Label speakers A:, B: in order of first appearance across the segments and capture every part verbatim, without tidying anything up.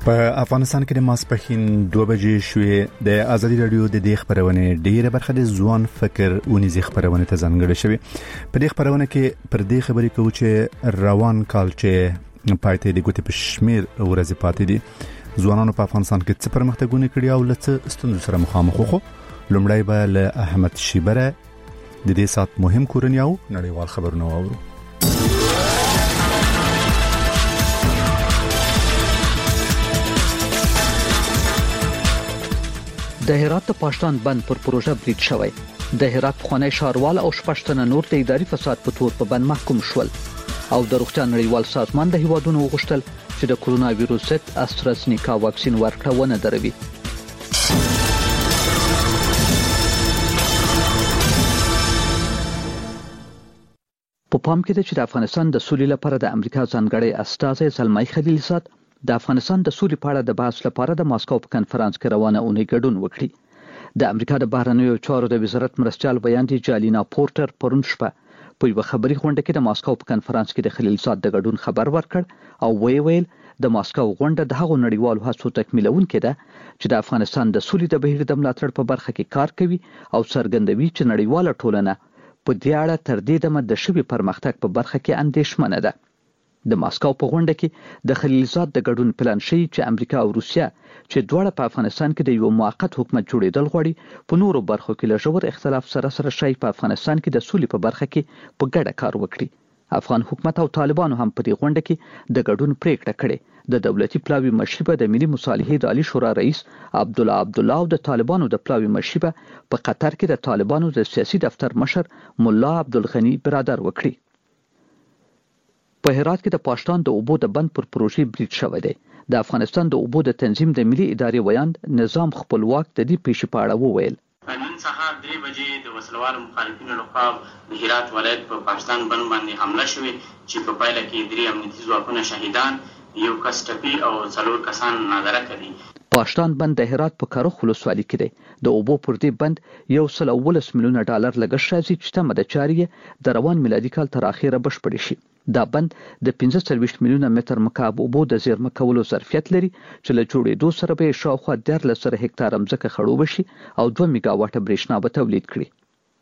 A: په افغانستان کې د ماسپښین دوه بجې شوې د ازادي رادیو د دې خبرونه ډیره برخه د ځوان فکر اونیزي خبرونه ته ځانګړې شوې. په دې خبرونه کې پر دې خبرې کوو چې روان کال چې پاتې د ګوتې په شمیر ورځې پاتې دي ځوانانو په افغانستان کې څه پرمختګونه کړي او لڅ ستونزو سره مخامخ وو. لومړی به له احمد شیبره د دې سات مهم کورنۍ او نړیوال خبرونه واورو.
B: د هرات پاشتان بند پر پروژه بریټ شوی. د هرات خونې شاروال او شپږتنه نور د اداري فساد په تور په بند محکوم شول او د روغتیا نړیوال سازمان د هیوادونو وغوښتل چې د کرونا وایروس ضد استرازنیکا واکسین ورکړه ونه دروي. په پام کې ده چې د افغانستان د سولې لپاره د امریکا ځانګړی استازی زلمای خلیلزاد د افغانستان د سولې په اړه د بحث لپاره د ماسکو په کنفرانس کې روانه اونۍ ګډون وکړي. د امریکا د بهرنیو چارو د وزارت مرستيال ویاندې جالینا پورټر پرون شپه په یو خبري غونډه کې د ماسکو په کنفرانس کې د خلیلزاد د ګډون خبر ورکړ او وی ویل د ماسکو غونډه د هغو نړیوالو هڅو تکمیلونکې ده چې د افغانستان د سولې د بهیر د ملاتړ په برخه کې کار کوي او څرګندوي چې نړیواله ټولنه په دې اړه تر دې دمه د شوي پرمختګ په برخه کې اندېښمنه ده. د ماسکو په غونډه کې د خلیلزاد د ګډون پلان شي چې امریکا او روسیا چې دواړه په افغانستان کې د یو موقت حکومت جوړېدل غواړي په نورو برخو کې له ژور اختلاف سره سره شي په افغانستان کې د سولې په برخه کې په ګډه کار وکړي. افغان حکومت او طالبانو هم په دې غونډه کې د ګډون پریکړه کړې. د دولتي پلاوي مشربه د ملي مصالحې د عالی شورا رئیس عبد الله عبد الله او د طالبانو د پلاوي مشربه په قطر کې د طالبانو د سیاسي دفتر مشر مولا عبد الغنی برادر وکړي. په هرات کې د پاشتان د اوبو د بند پر پروژې بریټ شوی دی. د افغانستان د اوبو د تنظیم د ملي ادارې ویاند نظام خپلواک د دې پیښې په اړه وویل.
C: نن سهار درې بجې د وسلوالو مخالفینو لخوا د هرات ولایت په پاشتان بند باندې حمله شوې چې په پایله کې درې امنیتي ځواکونه شهیدان، یو کس ټپي او څلور کسان نادره کړي.
B: پاشتان بند د هرات په کارخ ولسوالۍ کې دی. د اوبو پر دې بند یو سل او ولس میلیونه ډالر لګښت راځي چې تمه د چارې د روان میلادي کال تر اخره بشپړ شي. دا بند د پنځه څلوېښت میلیونه متر مکعب اوبو د زیرمه کولو ظرفیت لري چې له جوړېدو سره به شاوخوا دیارلس زره هکتاره ځمکه خړوبه شي او دوه میگا واټه برېښنا به تولید کړي.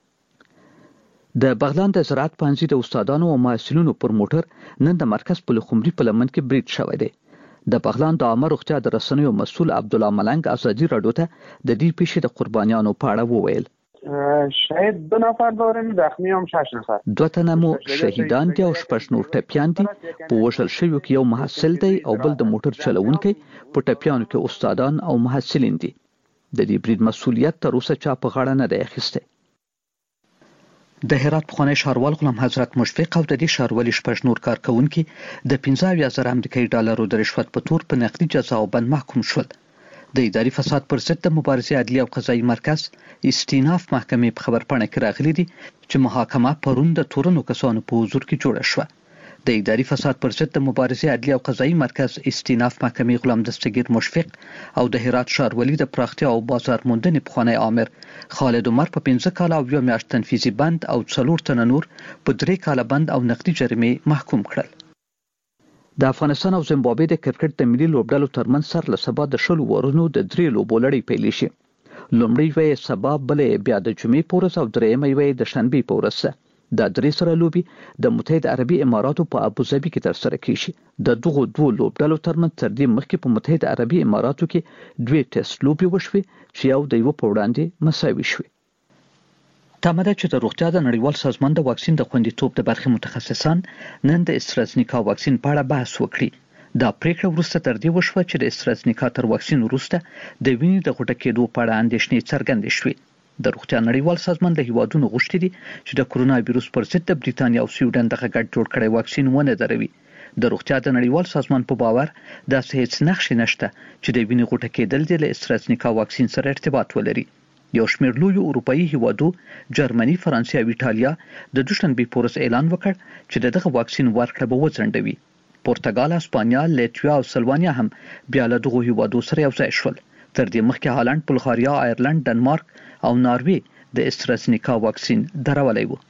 B: د بغلان د زراعت پوهنځي د استادانو او محصلینو پر موټر نن د مرکز پل خمري په لمن کې بریټ شوی دی. د بغلان د عامه روغتیا د رسنیو مسؤل عبدالله ملنګ ازادي راډیو ته د دې پیښې د قربانیانو په اړه وویل.
D: شاید دو نفر داریم، زخمی هم شش نفر.
B: دو تنه مو شهیدان دي او شپږ نور ټپیان دي. په وژل شویو کې یو محصل دی او بل د موټر چلوونکی. په ټپیانو کې استادان او محصلین دي. د دې برید مسؤلیت تر اوسه چا په غاړه نه دی اخیستی. د هرات پخوانی ښاروال غلام حضرت مشفق او د دې ښاروالۍ شپږ نور کارکوونکي د پنځه اویا زره امریکایي ډالرو د رشوت په تور په نقدي جزا او بند محکوم شول. د اداري فساد پر ضد د مبارزې عدلي او قضایي مرکز استیناف محکمې په خبرپاڼه کې راغلي دي چې محاکمه پرون د تورنو کسانو په حضور کې جوړه شوه. د اداري فساد پر ضد د مبارزې عدلي او قضایي مرکز استیناف محکمې غلام دستگیر مشفق او د هرات ښاروالۍ د پراختیا او بازار موندنې پخوانی آمر خالد عمر په پنځه کاله او یو میاشت تنفیذي بند او څلور تنه نور په درې کاله بند او نقدي جریمې محکوم کړل. د افغانستان او زیمبابوې د کرکټ د ملي لوبډلو ترمنځ سر له سبا د شلو ورونو د درې لوبو لړۍ پیل شي. لومړی یې سبا، بلې بیا د جمعې په ورځ او درېیمه یې د شنبې په ورځ. دا درې سره لوبي د متحده عربي اماراتو په ابوظبي کې ترسره کیږي. د دغو دوو لوبډلو ترمنځ تر دې مخکې په متحده عربي اماراتو کې دوه ټیسټ لوبي وشوي چې یو د یو په وړاندې مساوي شوي. تمه ده چې د روغتیا د نړیوال سازمان د واکسین د خوندیتوب د برخې متخصصان نن د استرازنیکا واکسین په اړه بحث وکړي. دا پریکړه وروسته تر دې وشوه چې د استرازنیکا تر واکسین وروسته د وینې د غوټه کېدو په اړه اندېښنې څرګندې شوې. د روغتیا نړیوال سازمان له هیوادونو غوښتي دي چې د کرونا وایروس پر ضد د بریتانیا او سویډن دغه ګډ جوړ کړی واکسین ونه دروي. د روغتیا د نړیوال سازمان په باور داسې هیڅ نښې نشته چې د وینې غوټه کېدل د استرازنیکا واکسین سره ارتباط ولري. یو شمېر لویو اروپایي هیوادو جرمني، فرانسې او ایټالیا د دوشنبې په ورځ اعلان وکړ چې دغه واکسین ورکړه به وځنډوي. پرتګال، اسپانیا، لیتویا او سلوانیا هم بیا له دغو هیوادو سره یو ځای شول. تر دې مخکې هالند، بلغاریا، آیرلند، ډنمارک او ناروې د استرازنیکا واکسین درولې وو.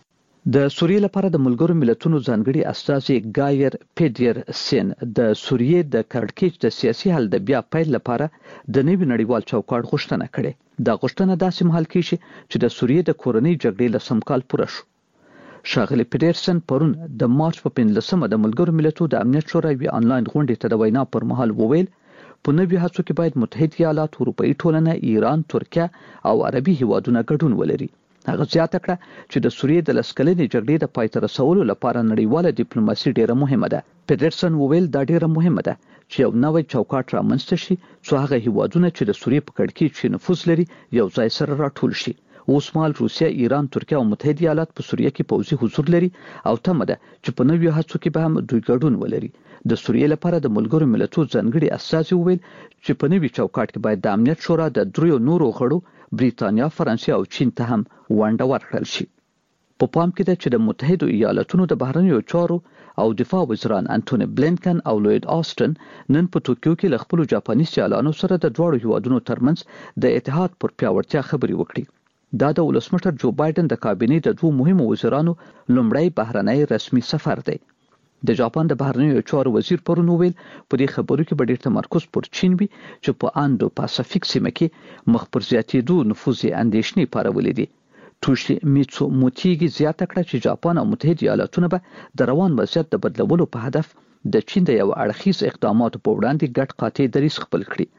B: د سوریې لپاره د ملګرو ملتونو ځانګړي استازي ګایر پیډرسن د سوریې د کړکېچ د سیاسي حل د بیا پیل لپاره د نوي نړیوال چوکاټ غوښتنه کړې. دا غوښتنه داسې مهال کېږي چې د سوریې د کورنۍ جګړې له سم کال پوره شو. ښاغلي پیډرسن پرون د مارچ په پنځلسمه د ملګرو ملتونو د امنیت شورا یوې آنلاین غونډې ته د وینا پر مهال وویل په نوي هڅو کې باید متحده ایالات، اروپایي ټولنه، ایران، ترکیه او عربي هیوادونه ګډون ولري. هغه زیاته کړه چې د سوریې د لسکلنې جګړې د پای ته رسولو لپاره نړیواله ډیپلوماسي ډیره مهمه ده. پیډرسن وویل دا ډیره مهمه ده چې یو نوی چوکاټ رامنځته شي څو هغه هیوادونه چې د سوریې په کړکېچ کې نفوذ لري یو ځای سره راټول شي. اوس مهال روسیه، ایران، ترکیه او متحده ایالات په سوریه کې پوځي حضور لري او تمه ده چې په نویو هڅو کې به هم دوی ګډون ولري. د سوریې لپاره د ملګرو ملتونو ځانګړي استازي وویل چې په نوي چوکاټ کې باید د امنیت شورا د دریو نورو غړو بریتانیا، فرانسې او چین ته هم ونډه ورکړل شي. په پام کې ده چې د متحده ایالاتونو د بهرنیو چارو او دفاع وزیران انټونی بلینکن او لوید آسټن نن په ټوکیو کې له خپلو جاپاني سیالانو سره د دواړو هیوادونو ترمنځ د اتحاد پر پیاوړتیا خبرې وکړي. دا د ولسمشر جو بایدن د کابینې د دوه مهمو وزیرانو لومړی بهرنی رسمي سفر دی. د جاپان د بهرنیو چارو وزیر پرون وویل په دې خبرو کې به ډېر تمرکز پر چین وي چې په اندو پاسفیک سیمه کې مخ پر زیاتېدو نفوذ یې اندېښنې پارولې دي. توشي میتسو موتیګي زیاته کړه چې جاپان او متحده ایالاتونه به د روان وضعیت د بدلولو په هدف د چین د یو اړخیز اقداماتو په وړاندې ګډ قاطع دریځ خپل کړي.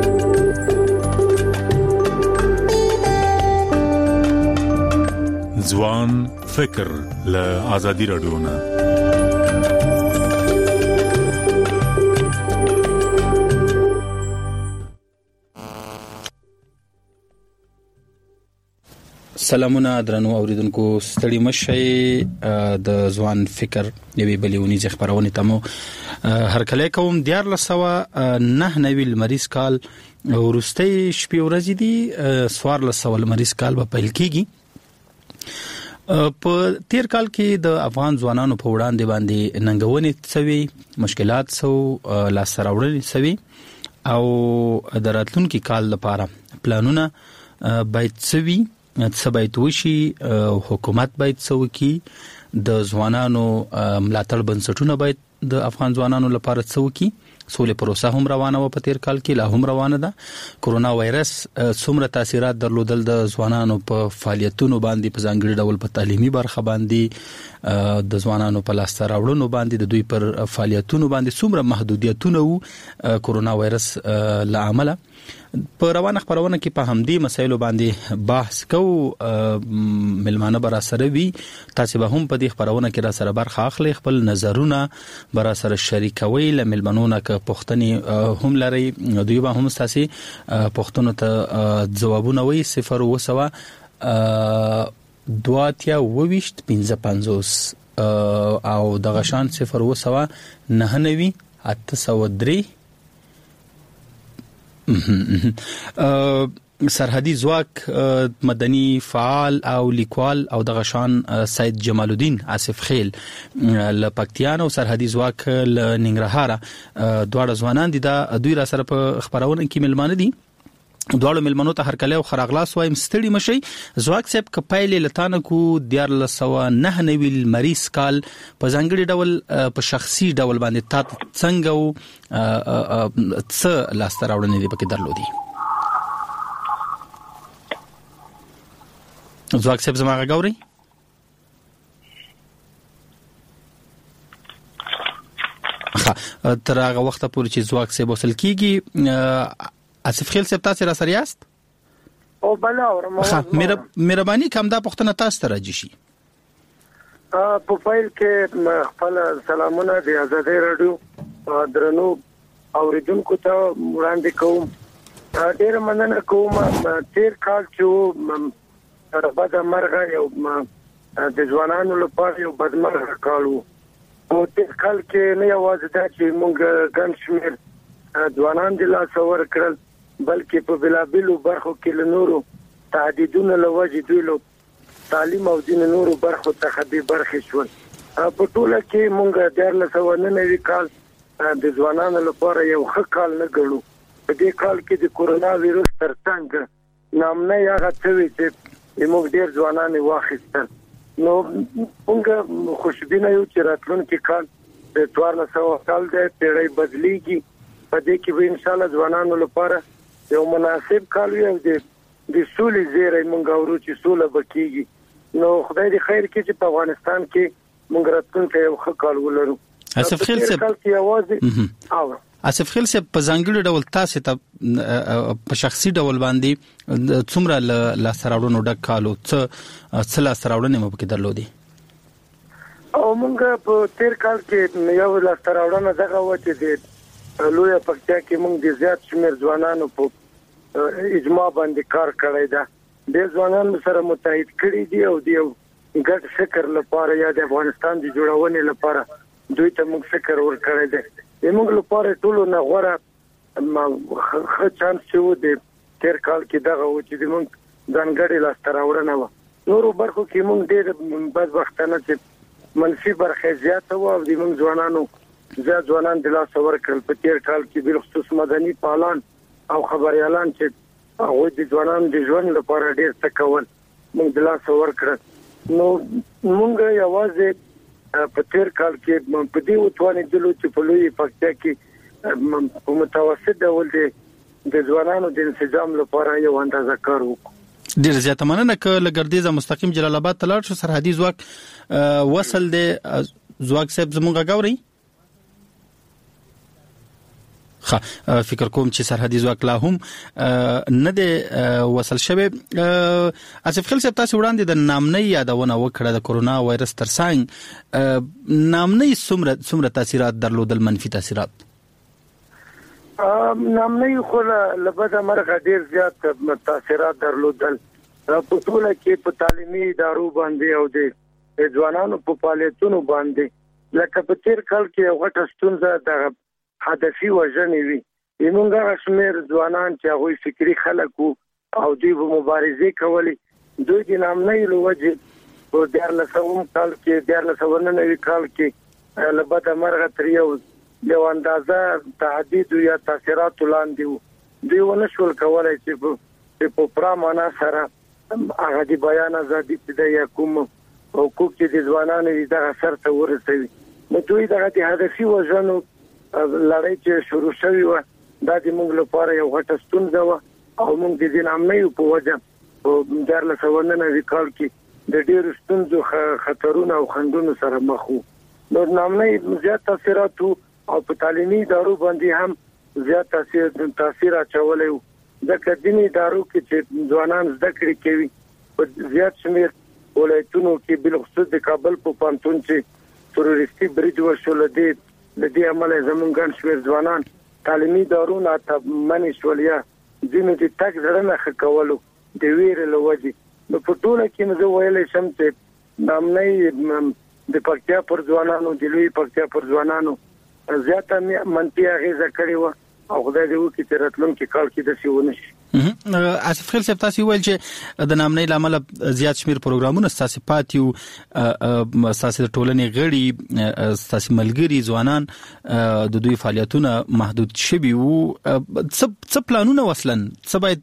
E: ځوان فکر له آزادي رادیو نه.
F: سلامونه درنو اوریدونکو، ستړي مشئ. د ځوان فکر یوې بلې ونیزې خبرونه تمو هرکله کوم دیار لسوا نه نوي لمریز کال ورستي شپې ورځې دي سوار لسوا لمریز کال به پیل کیږي. په تیر کال کې د افغان ځوانانو په وړاندې باندې ننګونې څوي، مشکلات سو لاس راوړل سوي او د راتلونکي کال لپاره پلانونه باید سوي څه باید وشي. حکومت باید څوکي د ځوانانو ملاتړ بنسټونه باید د افغان ځوانانو لپاره څوکي. سولې پروسه هم روانه و په تیر کال کې، لا هم روانه ده. کورونا وایرس څومره تاثیرات درلودل د ځوانانو په فعالیتونو باندې، په ځانګړي ډول په تعلیمي برخه باندې، د ځوانانو په لاس راوړنو باندې، د دوی پر فعالیتونو باندې څومره محدودیتونه وو کورونا وایرس لامل. په روانه خبرونه کې په همدې مسایلو باندې بحث کوو. ملمانه برا سره وی، تاسو به هم په دې خبرونه کې را سره برخه اخلي، خپل نظرونه برا سره شریکوي. ل ملمنونه ک پښتني هم لري، دوی به هم تاسو پښتنو ته ځوابونه وي. صفر وسوا دواتیا وويشت پنځه پنځوس او د غشان صفر وسوا نه نوي اته سو درې. سرحدي ځواک مدني فعال او لیکوال او د غشان سید جمال الدین آصف خیل ل پکتیان او سرحدي ځواک ل ننګرهار دواړه ځوانان دي. دا دوی را سره په خبرونه کې ملمانه دي. دواړو ملمنو ته هرکله او خراغلاس وایم. ستړي مشي. ځواک صاحب کپایل لتانه کو دیار لسوا نه نوي مریض کال په ځانګړي ډول په شخصي ډول باندې تا څنګه او څه لاس راوړنې دي پکې درلودي؟ ځواک صاحب زما غاوري؟ ها تر هغه وخت پورې چې ځواک صاحب وصل کیږي آصف خیل صاحب تاسو را سره یاست؟
G: او بلا اورم.
F: ها مهرباني کوم دا پښتنه تاسو ته راځي شي.
G: ا په فایل کې خپل سلامونه د آزادي رادیو درنو اوریدونکو ته وړاندې کوم. ډیر مننه کوم. تیر کال چې رباده مرغه یو د ځوانانو لپاره یو بدمرغه کال وو. او تیر کال کې نه یوازې دا چې موږ ګڼ شمېر ځوانان د لاس ورکړل، بلکې په بلابلو برخو کې له نورو تعدیدونه لوجې دوی له تعلیم او دین نورو برخو څخه به برخې شول. په ټوله کې مونږ د لسو نوي کال د ځوانانو لپاره یو ښه کال نه ګڼو. په دې کال کې د کورونا وایرس ترڅنګ نامنه هغه څه چې موږ ډېر ځوانان واخیستل. نو موږ خوشبینه یو چې راتلونکي کال د څوارلس سوه کال د پیړۍ بدلیږي په دې کې به ان شاء الله ځوانانو لپاره یو مناسب کال وي او د د سولې زیری موږ اورو چې سوله بکیږي نو خدای دې خیر کړي چې په افغانستان کې موږ راتلونکي یو ښه کال ولرو.
F: اسف خیل صاحب
G: او
F: اسف خیل صاحب په ځانګړي ډول تاسو ته په شخصي ډول باندې څومره لا سراوړنو ډک کالو څه څه لا سراوړنې مو پکې درلودي؟
G: او موږ په تیر کال کې یو لا سراوړنه دغه و چې د لوی پکتیا کې موږ د زیات شمېر ځوانانو په اجماع باندې کار کړی دی. د ځوانانو سره متحد کړي دي او د ګډ فکر لپاره یا د افغانستان د جوړونې لپاره دوی ته موږ فکر ورکړی دی. موږ لپاره ټولو نه غوړه ښه چانس چې و د تیر کال کې دغه و چې موږ ځانګړې لاسته راوړنه وه. نورو برخو کې موږ ډېر بدبختانه چې منفي برخه زیاته وه او د موږ ځوانانو زیات ځوانان د لاسه ورکړل. په تیر کال کې بالخصوص مدني فعالان او خبريالان چې هغوی د ځوانانو د ژوند لپاره ډېر څه کول موږ د لاسه ورکړل. نو موږ یوازې په تیر کال کې په دې وتوانېدلو چې په لوی پکتیا کې په متوسط ډول د ځوانانو د انسجام لپاره یو اندازه کار وکړو.
F: ډېر زیاته مننه که لګردیزه مستقیم جلال آباد ته لاړ شو. سرحدي ځواک وصل دی ځواک صاحب زموږ غاوري ښه فکر کوم چې سرحدي ځواک لا هم نه دی وصل شوی. اسف خیل صاحب تاسو وړاندې د نامنۍ یادونه وکړه د کورونا وایرس ترڅنګ نامنۍ څومره څومره تاثیرات درلودل منفي تاثیرات؟
G: نامنۍ خو له بده مرغه ډېر زیات تاثیرات درلودل په ټوله کې په تعلیمي ادارو باندې او د ځوانانو په فعالیتونو باندې. لکه په تیر کال کې یو غټه ستونزه د هدفي وژنې وي. موږ هغه شمېر ځوانان چې هغوی فکري خلک وو او دوی به مبارزې کولې دوی د نامنۍ له وجې په دیارلس سوم کال کې دیارلس سوه نوي کال کې له بده مرغه تر یو یو اندازه تهدید یا تاثیراتو لاندې وو. دوی ونه شول کولی چې په پوره معنا سره هغه د بیان ازادي چې دی یا کوم حقوق چې د ځوانانو دي دغه سر ته ورسوي. نو دوی دغه د هدفي وژنو لړۍ چې شروع شوې وه دا د موږ لپاره یو غټه ستونزه وه او موږ د دې نامنیو په وجه په دیارلس سوه نوي کال کې د ډېرو ستونزو خطرونو او خنډونو سره مخ وو. نو نامنۍ زیات تاثیرات وو او په تعلیمي ادارو باندې هم زیات تاثیر تاثیر اچولی وو ځکه ځینې ادارو کې چې ځوانان زده کړې کوي په زیات شمېر ولایتونو کې بالخصوص د کابل په پوهنتون چې تروریستي برید وشو له دې د دې عمله زموږ ګڼ شمېر ځوانان تعلیمي ادارو ته منې شول یا ځینو د تګ زړه نه ښه کولو د ویرې له وجې. نو په ټوله کې نو زه ویلی شم چې نامنۍ د پکتیا پر ځوانانو د لوی پکتیا پر ځوانانو زیاته منفي اغېزه کړې وه او خدای دې وکړي چې راتلونکي کال کې داسې ونه شي.
F: اسف خیل صاحب تاسو ویل چې د نامنۍ له امله زیات شمېر پروګرامونه ستاسې پاتې وو ستاسې د ټولنې غړي ستاسې ملګري ځوانان د دوی فعالیتونه محدود شوي وو. څه پلانونه وصلا څه باید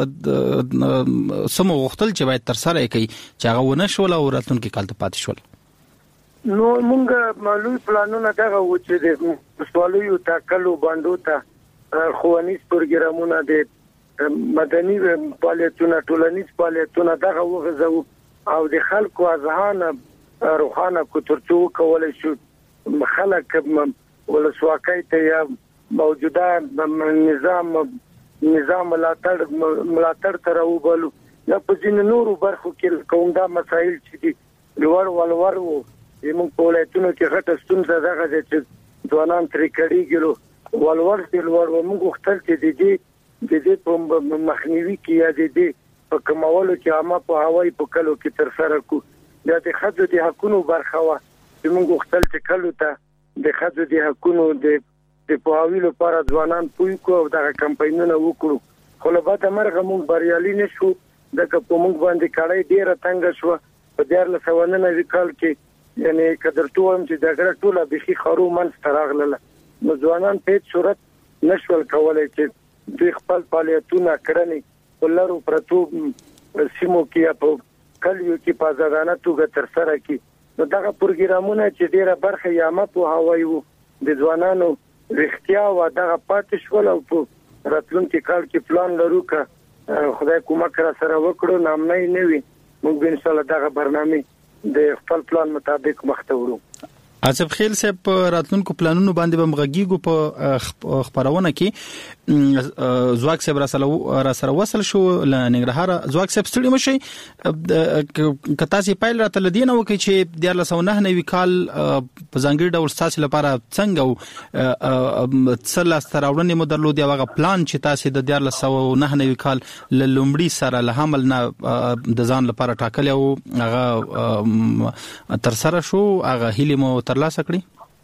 F: څه مو غوښتل چې باید ترسره یې کړي چې هغه ونه شول او راتلونکي کال ته پاتې شول؟
G: نو موږ معلوم پلانونه دغه و چې د سوالیو ټاکلو باندې ته ښوونیز پروګرامونه د مدني فعالیتونه ټولنیز فعالیتونه دغه وغځو او د خلکو اذهان روښانه کو ترڅو کولای شو خلک ولسواکۍ ته یا موجوده نظام نظام ملاتړ ملاتړ تر وبلو یا په ځینو نورو برخو کې کوم دا مسایل چې دي لوړ ولور وو موږ په ولایتونو کې غټه ستونزه دغه ده چې ځوانان ترې کړېږي ولور دې لوړ وو. موږ غوښتل چې د دې د دې په مخنیوي کې یا د دې په کمولو کې عامه په هوایي په کلو کې ترسره کړو. یا د ښځو د حقونو برخه وه چې موږ غوښتل چې کلو ته د ښځو د حقونو د د پوهاوي لپاره ځوانان پوه کړو او دغه کمپاینونه وکړو. خو له بده مرغه موږ بریالي نه شو ځکه په موږ باندې کړۍ ډېره تنګه شوه. په دیارلس سوه نوي کال کې یعنی که درته ووایم چې جګړه ټوله بیخي خرو منځته راغلله نو ځوانان په هېڅ صورت نه شول کولی چې دوی خپل فعالیتونه کړنې په لرو پرتو سیمو کې یا په کلیو کې په ځانګړنه توګه تر سره کی نو دغه پروګرامونه چې ډیره برخه یا ما په هوایو د ځوانانو رښتیا و دغه پاتې شول او په راتلونکي کال کې پلان لرو ک خدای کومک را سره وکړو نامنۍ نه وي موږ به ان شاء الله دغه برنامه د خپل پلان مطابق مخته وړو.
F: اصف خیل صاحب راتلونکو پلانونو باندې به مغږیږو په خبرونه کې زواک صاحب را سره وصل شو ل ننګرهار. زواک صاحب ستړي مشي کتا سي پایل راته لدینه وکي چې د لسو نه نوي کال په ځانګړي ډول ستاسو لپاره څنګه او څل ستراوړنې مو درلود یا هغه پلان چې تاسو د لسو نه نوي کال لومړي سره له حمل نه د ځان لپاره ټاکل او هغه تر سره شو هغه هیله مو ترلاسه کړی.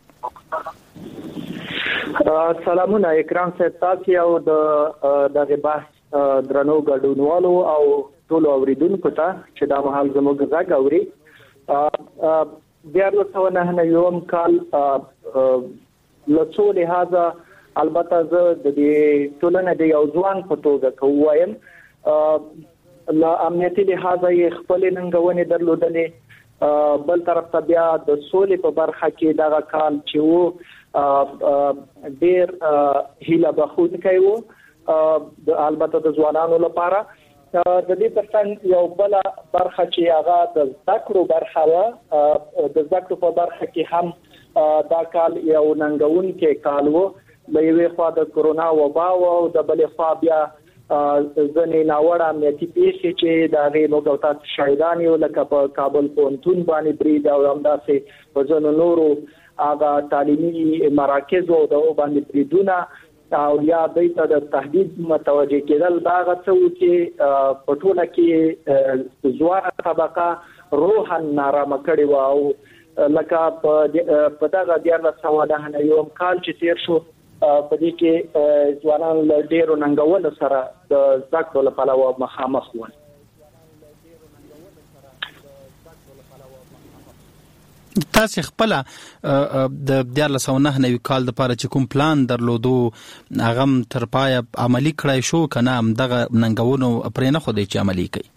H: سلامونه اکرام صاحب تاسو او د دغه بحث درنو ګډونوالو او ټول اوریدونکو ته چې دا مهال زموږ غږ اوري. بیا له نه نه یوم کال لڅو لهدا البته زه د دې ټولنې د یو ځوان په توګه کوم لا امنیتي لهدا یې خپل ننګونې درلودلې بل طرف ته بیا د سولې په برخه کې دغه کال چې وو ډیر هیله بخښونکی وو د البته د ځوانانو لپاره. د دې ترڅنګ یو بل برخه چې هغه د ذکرو برخه و د ذکرو په برخه کې هم دا کال یو ننګونکی کال وو. د یوې خوا د کورونا وبا او د بلې خوا بیا ځنې ناوړه امنیتي پیښې چې د هغې موږ او تاسو شاهدان یو لکه په کابل پوهنتون باندې برید او همداسې په ځینو نورو هغه تعلیمي مراکزو او دغو باندې بریدونه او یا دوی ته د تهدید متوجه کېدل دا هغه څه وو چې په ټوله کې ځوانه طبقه روحاً نارامه کړې وه او لکه په دغه دیارلس سوه نهه نوي کال چې تېر شو په دې کې ځوانان له ډېرو ننګونو سره د زده کړو له پلوه مخامخ ول.
F: تاسو خپل د دیارلس سوه نهه نوي کال لپاره چې کوم پلان درلودو هغه تر پایه عملي کړای شو کنه هم دغه ننګونو پرې نه خو دی چې عملي کړي؟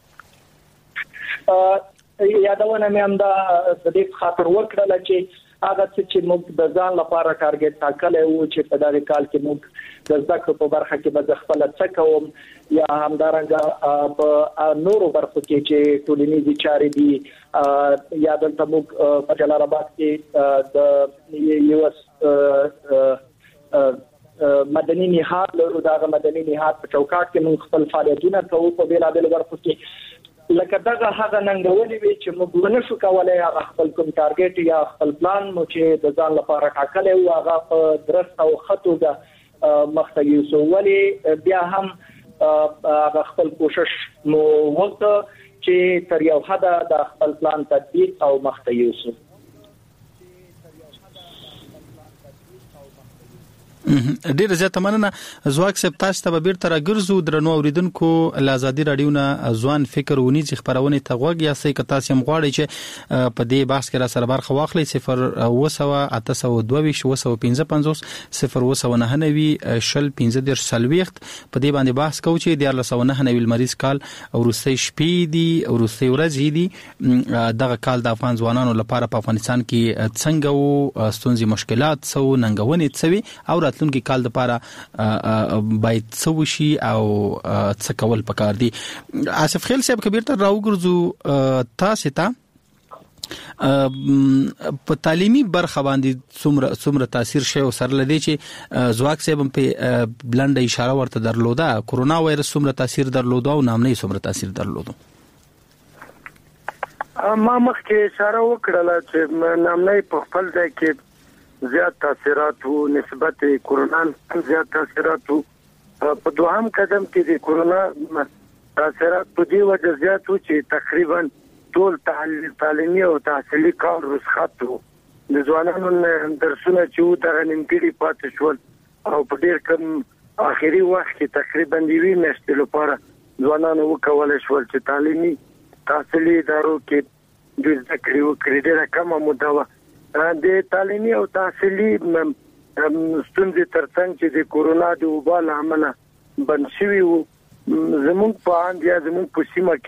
H: یادونه مې هم دا د دې خاطر وکړله چې هغه چې موږ د ځان لپاره ټارګټ ټاکلی وو چې په دغه کال کې موږ د زده کړو په برخه کې به خپل څه کوم یا همدارنګه په نورو برخو کې چې ټولنیزې چارې دي یا دلته موږ په جلال آباد کې د یو اس مدني نهاد لرو. دغه مدني نهاد په چوکاټ کې موږ خپل فعالیتونه کوو په بېلابېلو برخو کې لکه دغه هغه ننګونې وي چې موږ ونه شو کولی هغه خپل کوم ټارګټ یا خپل پلان مو چې د ځان لپاره ټاکلی وو هغه په درست او ښه توګه مخته یوسو. ولې بیا هم هغه خپل کوشش مو وکړ چې تر یو حده د خپل پلان تطبیق او مخته یوسو.
F: ډیر زیاته مننه. زواک صاحب تاسو ته به بیرته راګرځو. درنو اوریدونکو له ازادي رادیو نه ځوان فکر ونیز خبرونه ته غوږ یا سې کتا سم غواړي چې په دې بحث کې را سره برخه واخلي. صفر اوه سوه اته سوه دوه ویشت اوه سوه پنځه پنځوس صفر اوه سوه نهه نوي شل پنځه دېرش څلوېښت په دې باندې بحث کوو چې دیارلس سوه نهه نوي لمریز کال وروستۍ شپې دي وروستۍ ورځې دي. دغه کال د افغان ځوانانو لپاره په افغانستان کې څنګه وو ستونزې مشکلات څه وو ننګونې څه وي او راتلونکي کال لپاره باید څه وشي او څه کول پکار دي. آصف خیل صاحب کبیر ته راوګرځو تاسو ته په تعلیمي برخه باندې څومره څومره تاثیر شوی او سره لدی چې زواک صاحب په بلند اشاره ورته درلوده کورونا وایرس څومره تاثیر درلوده او نامنۍ څومره تاثیر درلوده؟
G: ما مخکې اشاره وکړله چې نامنۍ په خپل ځای کې زیات تاثیرات وو نسبت کورونا زیات تاثیرات وو. په دوهم قدم کې د کورونا تاثیرات په دې وجه زیات وو چې تقریبا ټول تعلیمي او تحصیلي کار رخصت وو. د ځوانانو درسونه چې وو دغه نیمګړي پاتې شول او په ډېر کم آخري وخت کې تقریبا یوې میاشتې لپاره ځوانانو وکولی شول چې تعلیمي تحصیلي ادارو کې دوی زده کړې وکړي. ډېره کمه موده وه. د تعلیمي او تحصیلي ستونزې ترڅنګ چې د کورونا د وبا له امله بند شوي وو زموږ په اند یا زموږ په سیمه کې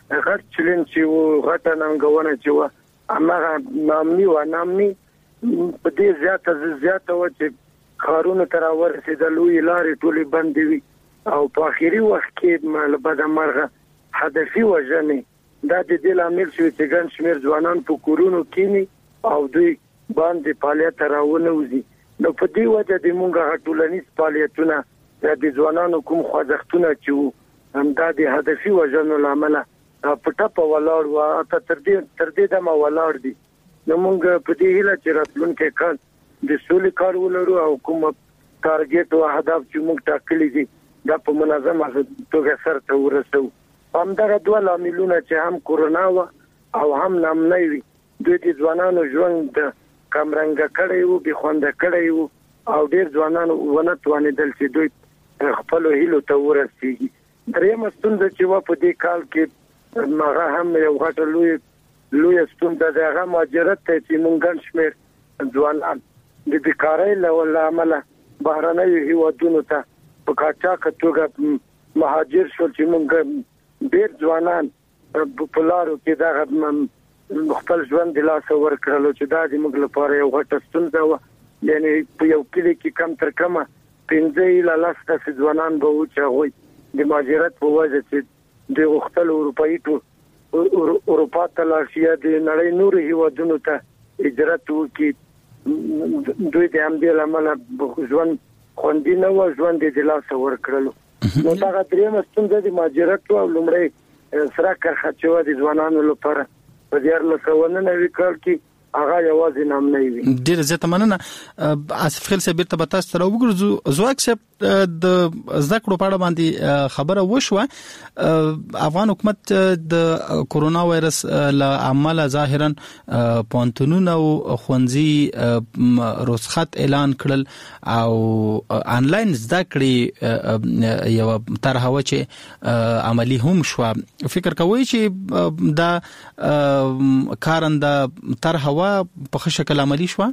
G: غټ چیلنج چې و غټه ننګونه چې و هغه نامني و نامني په دې زیاته زیاته و چې خارونه تر ورسېدل لوی لارې ټولې بندې وي او په اخیری وخت کې مال بد مرغه هدفي وژنې دا د دې لامل شو چې ګڼ شمېر ځوانان په کورونو کې او دوی باندې فعالیت راونه وزي نو په دې وجه د مونږه ټولنیز فعالیتونه د ځوانانو کوم خوځښتونه چې هم دا د هدفي وژنو لامل په ټاپه ولاړ و ته تر دې تر دې دمه ولاړ دي نو مونږ په دې هیله چې راتلونکي کال د سولې کار ولرو او کوم ټارګټ او هدف چې مونږ ټاکلي دي دا په منظمه توګه سره ورسو همدغه دوه لاملونه چې هم کورونا و او هم نامنۍ وي دوی د ځوانانو ژوند کمرنګ کړی وو به خوند کړی وو او ډیر ځوانانو ونه توانېدل چې دوی خپل هیلو ته ورسیږي درېمه ستونزه چې و په دې کال کې مغه هم یو غټ لوی لوی ستونزه ده هغه مهاجرت ته چې مونږ ګڼ شمېر ځوانان د بیکارۍ له امله بهرنیو هیوادونو ته په کاچاکه توګه مهاجر شول چې مونږ ډېر ځوانان په لارو کې دا خپل ژوند د لاسه ورکړلو چې دا د موږ لپاره یو غټه ستونزه وه یعنې په یو کلي کې کم تر کمه پنځه ایله لس کسې ځوانان به وو چې هغوی د مهاجرت په وجه چې د غوښتل اروپایي اروپا ته لاړ شي یا د نړۍ نورو هیوادونو ته هجرت وکړي دوی د همدې له امله ژوند خوندي نه و ژوند یې د لاسه ورکړلو نو دا درېمه ستونزه د مهاجرت او لومړی سره کرخه چې و د ځوانانو لپاره په دیارلس سوه نوي کال کې هغه یوازې نامنۍ وي.
F: ډېره زیاته مننه. آصف خیل صاحب بیرته به تاسو ته راوګرځو. زواک صاحب د زده کړو په اړه باندې خبره وشوه. افغان حکومت د کورونا وایرس له امله ظاهرا پوهنتونونه او ښوونځي رخصت اعلان کړل او انلاین زده کړې یو طرحه و چې عملی هم شو. فکر کوئ چې دا کارنده طرحه په ښه شکل عملی شو؟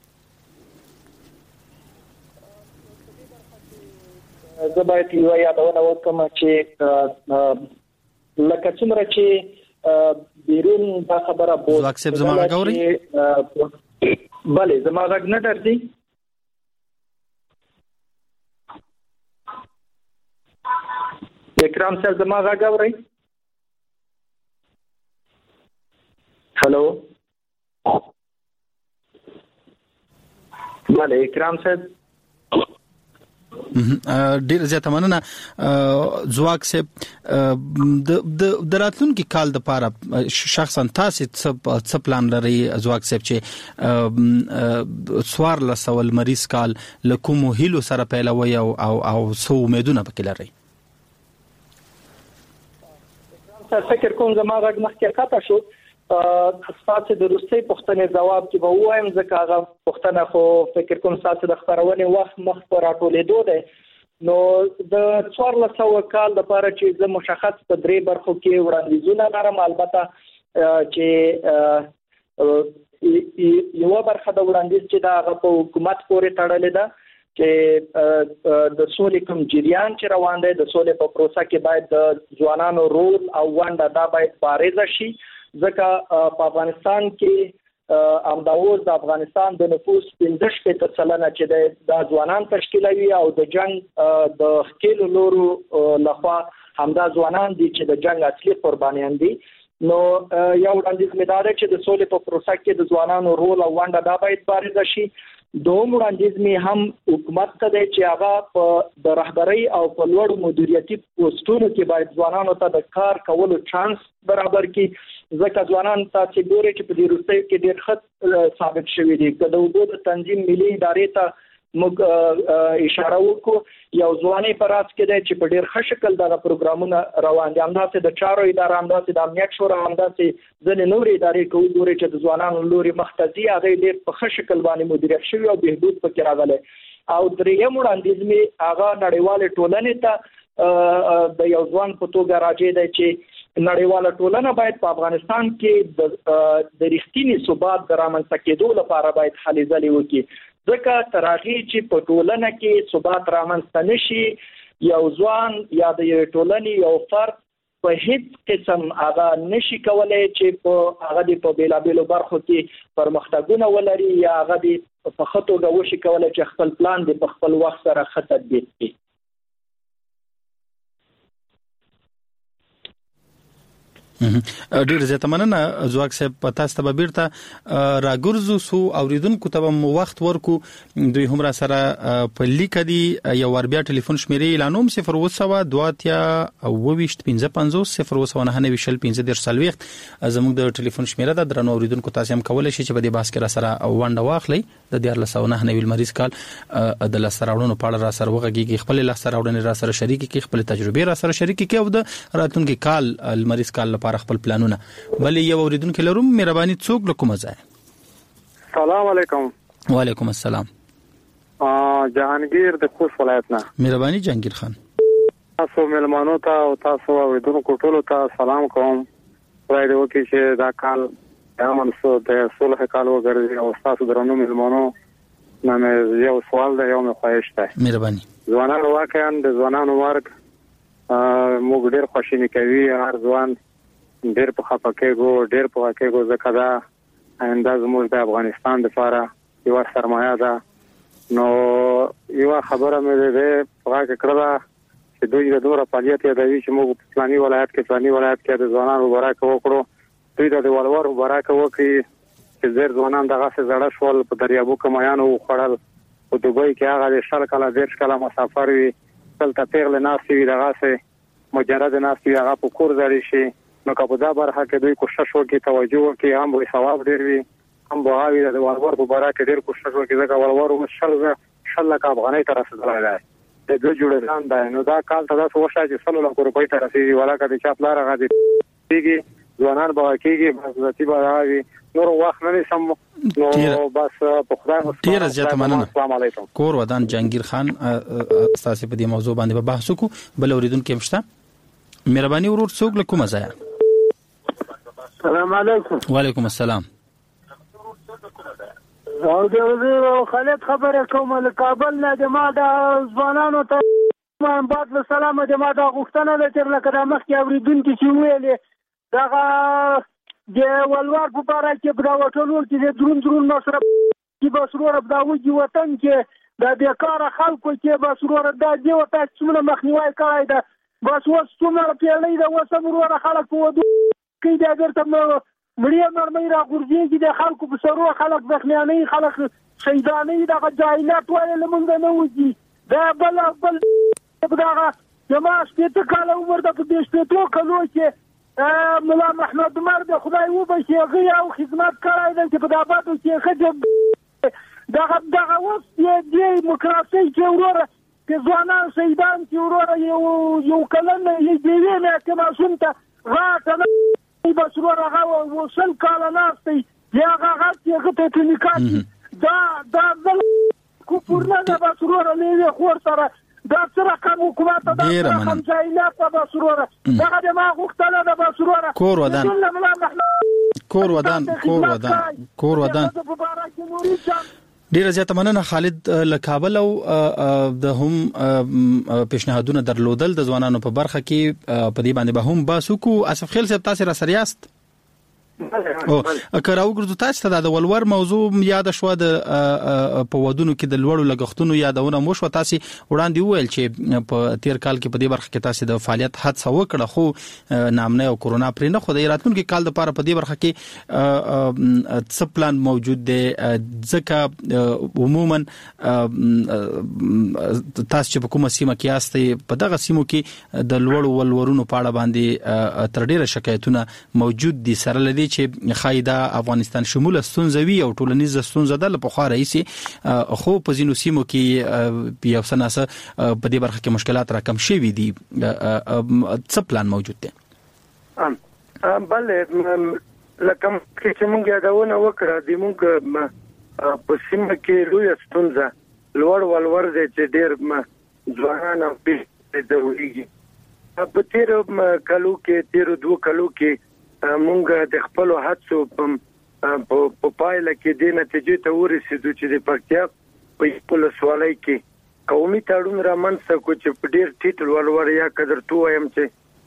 H: زه باید یو یادونه وکړم چې لکه څومره چې بیرون دا خبره بوز
F: زواک صاحب زما غږ اورئ؟
H: بله زما غږ نه درځي؟ اکرام صاحب زما غږ اورئ؟ هلو بله اکرام صاحب
F: ډیر زیاته مننه. زواک صاحب د راتلونکي کال د پاره شخصا تاسو څه پلان لرئ زواک صاحب چې سوار لسول مریض کال لکوم هیلو سره پیلوي او او سو امیدونه پکې لرئ؟
H: فکر کوم زما غږ مخکې قطع شو. تاسو د روسي پښتنې جواب کې به وایم ځکه هغه پښتنه خو فکر کوم تاسو د خبرونې وخت مخ پر راټولېدو دی نو د څوارلس سوه کال لپاره چې زه مشخص په درې برخو کې وړاندیزونه لرم. البته چې یوه برخه د وړاندیز چې د هغه په حکومت پورې تړلې ده چې د سولې کوم جریان چې روان دی د سولې په پروسه کې باید د ځوانانو رول او ونډه دا باید بارزه شي ځکه په افغانستان کې امداوز د افغانستان د نفوس پنځه شپېته سلنه چې د ځوانان تشکیلوي او د جنگ د ښکېلو لورو لخوا همدا ځوانان دي چې د جنگ اصلي قربانیان دي. نو یو وړاندیز مې دا دی چې د سولې په پروسه کې د ځوانانو رول او ونډه دا باید بارزه شي. دوم وړاندیز مې هم حکومت ته دی چې هغه په د رهبرۍ او په لوړو مدیریتي پوسټونو کې باید ځوانانو ته د کار کولو چانس برابر کړي ځکه ځوانان تاسو ګورئ چې په دې وروستیو کې ډېر ښه ثابت شوي دي. که د اوبو د تنظیم ملي ادارې ته موږ اشاره وکړو یو ځواني په راس کې دی چې په ډېر ښه شکل دغه پروګرامونه روان دي. همداسې د چارو اداره همداسې د امنیت شورا همداسې ځینې نورې ادارې که وګورئ چې د ځوانانو لوري مخته ځي هغې ډېر په ښه شکل باندې مدیریت شوي او بهبود پکې راغلی. او درېیم وړاندیز مې هغه نړیوالې ټولنې ته د یو ځوان په توګه راجع دی چې نړیواله ټولنه باید په افغانستان کې د رښتینی ثبات د رامنځته کېدو لپاره باید هلې ځلې وکړي ځکه تر هغې چې په ټولنه کې ثبات رامنځته نشي یو ځوان یا د یوې ټولنې یو فرد په هیڅ قسم هغه نشي کولای چې په هغه د په بیلابېلو برخو کې پرمختګونه ولري یا هغه د په خطو غوښي کولای چې خپل پلان د په خپل وخت سره خطر دی.
F: ډیر زیاته مننه زواک صاحب پتا ست به بیرته راګرزو سو اوریدونکو ته مو وخت ورکو دوی هم را سره په لیک دی یو ور بیا ټلیفون شمیرې اعلانوم صفر وسو دواتیا او وشت پنځه پنځوس صفر وسو نه نه وشل پنځه ډیر سلويخت زموږ د ټلیفون شمیره د درنو اوریدونکو تاسو هم کولای شئ چې په دې باس کې را سره ونده واخلي د دیار لسو نه نه ویل مریض کال د لسراوړونو په اړه را سره وغږیږي خپل لسراوړنې را سره شریک کی خپل تجربه را سره شریک کی او د راتلونکي کال المریض کال لپاره خپل پلانونه بلې یو اوریدونکو لروم مهرباني څوک لکومه ځای.
I: السلام علیکم.
F: وعلیکم السلام.
I: جهانگیر د خوست ولایت نه.
F: مهرباني جهانگیر خان.
I: تاسو ملمانو ته او تاسو اوریدونکو ټولو ته سلام کوم. خدای دې وکړي چې دا کال امن سو د صلح کال وګرځي او تاسو درنو ملمانو نه یو سوال دی یو مې خواهش ده.
F: مهرباني.
I: ځوانانو واقعا د ځوانانو مرګ موږ ډېر خوشی کوي هر ځوان ډېر په خپکهګو ډېر په واقعګو ځکه دا انداز موږ د افغانستان لپاره یو سرمایه ده. نو یو خبره مې ده هغه کړه چې دوی د دوره فعالیت یادوي چې موږ په پلاني ولایت کې پلاني ولایت کې د ځوانانو برابر وکړو دوی د ولور برابر وکړي چې زیر ځوانان دغه څه زړه شول په دریابو کمایانو خړل په دوبۍ کې هغه د شل کاله ډیر کاله مسافر وي تلته پیغله ناسي وي دغه څه مجرد ناسي هغه په کور ځړي شي. نو کله دا برخه کې دوی کوشش وکړي توجه وکړي هم به ثواب ډیر وي هم به هغه د ولور په برابر کې ډیر کوشش وکړي ځکه ولور شل شل لک افغانۍ تر رسیدلای دی د دوه جوړ ځان دی. نو دا کال ته تاسو وښایئ چې سلو لک روپۍ تر رسیدي ولاکه د چا پلار غادي کیږي ځوانان به کیږي بس ذاتی به راوي نور وخت نه سم نو بس په خدای
F: ډیر زیاته مننه. السلام علیکم. کور ودان جهانگیر خان تاسو په دې موضوع باندې بحث وکړو بل اوریدونکو مشته مهرباني ورور څوک له کومه ځای.
G: السلام علیکم.
F: وعلیکم السلام.
G: او د خالد خبره کوم له کابل نه د ما د ځوانانو ته مان بعد له سلام د ما د غوښتنه ده چې لکه د مخ کې اوریدونکو چې ویلې دغه د ولور په اړه چې په وټولور کې درون درون نصر کې بسرور په داوږي وطن کې د بیکاره خلکو کې بسرور د دې وته څومره مخنیوي کوي دا بس وس څومره پیلې دا وسمرور خلک وو کې دا ګرته مړی مرمۍ را غورځي د خلکو په سرو خلک زخمیانه خلک شهیدانه دغه جاهلات ولې لمونږ نه وځي دا بل بل دغه جماعت په کال عمر د دې شپږ کلو کې مولا محمد عمر د خدای وبشي غي او خدمت کړای د په داباتو کې خجب دغه دغه وس دی دیموکراسي چې وروره چې ځوانان شهیدان چې وروره یو یو کلن یې دی نه کما شنت غاټه بسرور هغه وصل کاله ناستي یا هغه چې ته ټینیکات دا دا بل کوپورنه د بسرور لې خور سره دا سره کوم حکومت دا هم ځایلات د بسرور دا د ما غوښتنه د بسرور
F: کور ودان کور ودان کور ودان کور ودان ډیر زیاته مننه خالد له کابل او د هم پیشنهادونه درلودل د ځوانانو په برخه کې په دې باندې به هم باسوکو اسف خیل صاحب تاسو را سریاست او کراو ګرځو تاسو ته د ولور موضوع یاد شو د په ودونو کې د لوړو لګښتونو یادونه مو شو تاسو وړاندې وویل چې په تیر کال کې په دې برخه کې تاسو د فعالیت حادثه وکړه خو نامنه او کورونا پرې نه خو د راتلونکي کال لپاره په دې برخه کې څه پلان موجود دی ځکه عموما تاسو چې په کومه سیمه کې یاستئ په دغه سیمو کې د لوړو ولورونو په اړه باندې تر ډیره شکایتونه موجود دي سره لدی چې خایدا افغانستان شمول ستونزوي او ټولنیز ستونزه ده په خو رئیسي خو په زینو سیمو کې یو سناسه په دې برخه کې مشکلات راکم شوي دي څه پلان موجود دی؟
G: بل لکه چې موږ یادونه وکړه د موږ په سیمه کې لوی ستونزه لوړ ولور دي چې ډېر ځوانان په دوليږي په تیر کلو کې تیر دوه کلو کې مونږ د خپل هڅو په پایله کې د نتیجې ته ورسېدو چې د پکتیا په خپل سوالای کې قومي تړون رامنځته کو چې په ډیر ټیټ ولور یا قدر تو ایم چې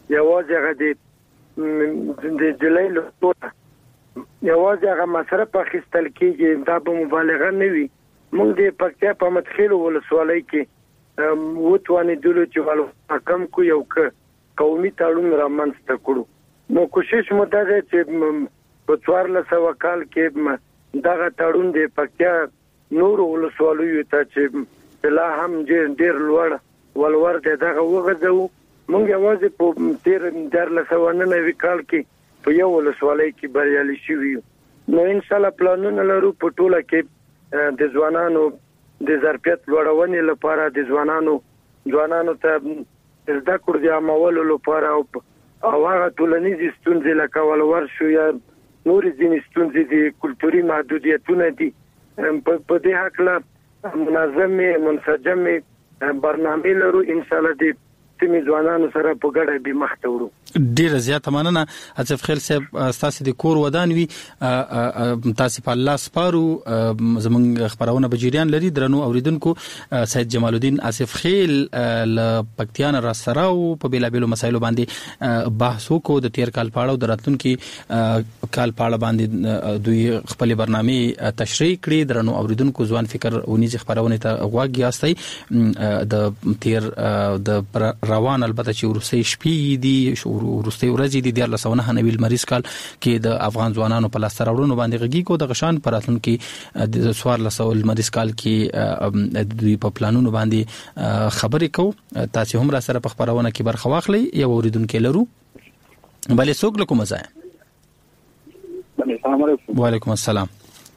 G: یوازې هغه د د جلای له ټوله یوازې هغه مصرف اخیستل کېږي، دا به مبالغه نه وي. موږ د پکتیا په مدخل ولسوالۍ کې وتوانېدلو چې ولو کم کو یو قومي تړون رامنځته کړو. نو کوشش مو دا دی چې په څوارلس سوه کال کې دغه تړون د پکتیا نور ولسوالیو ته چې لا هم ډېر لوړ ولور دی دغه وغځوو. موږ یوازې په تېر دیارلس سوه نهه کال کې په یو ولسوالۍ کې بریالي شوي یو. نو انشاءالله پلانونه لرو په ټوله کې د ځوانانو د ظرفیت لوړونې لپاره، د ځوانانو ځوانانو ته زده کړو د عامولو لپاره او او هغه ټولنیزې ستونزې لکه ولور شو یا نورې ځینې ستونزې د کلتوري محدودیتونه دي، په دې هکله منظمې منسجمې برنامې لرو. انشاءالله د سیمې ځوانانو سره په ګډه به مخته وړو.
F: ډیره زیاته مننه اصف خیل صاحب، تاسو د کور ودان وی تاسو په الله سپارو. زمونږ خبرونه بجریان لري درنو اوریدونکو. سید جمال الدین اصف خیل ل پکتیان را سره او په بیلا بیلو مسایلو باندې بحث وکړو د تیر کال پاړو دراتونکو کال پاړه باندې دوی خپل برنامه تشریح کړي. درنو اوریدونکو ځوان فکر ونیز خبرونه ته غواګي یاستئ د تیر د روان البته چې ورسې شپې دي ورسته ورځې دي د لسونه نویل مریض کال کې د افغان ځوانانو په لاس راوړنو باندې غږی کو د غشان پراتون کې د سوار لسول مریض کال کې د دوی په پلانونو باندې خبرې کو. تاسو هم را سره په خبرونه کې برخه واخلئ. یو اوریدونکو لرو بلې څوک لکه مزه.
J: السلام علیکم.
F: وعلیکم السلام.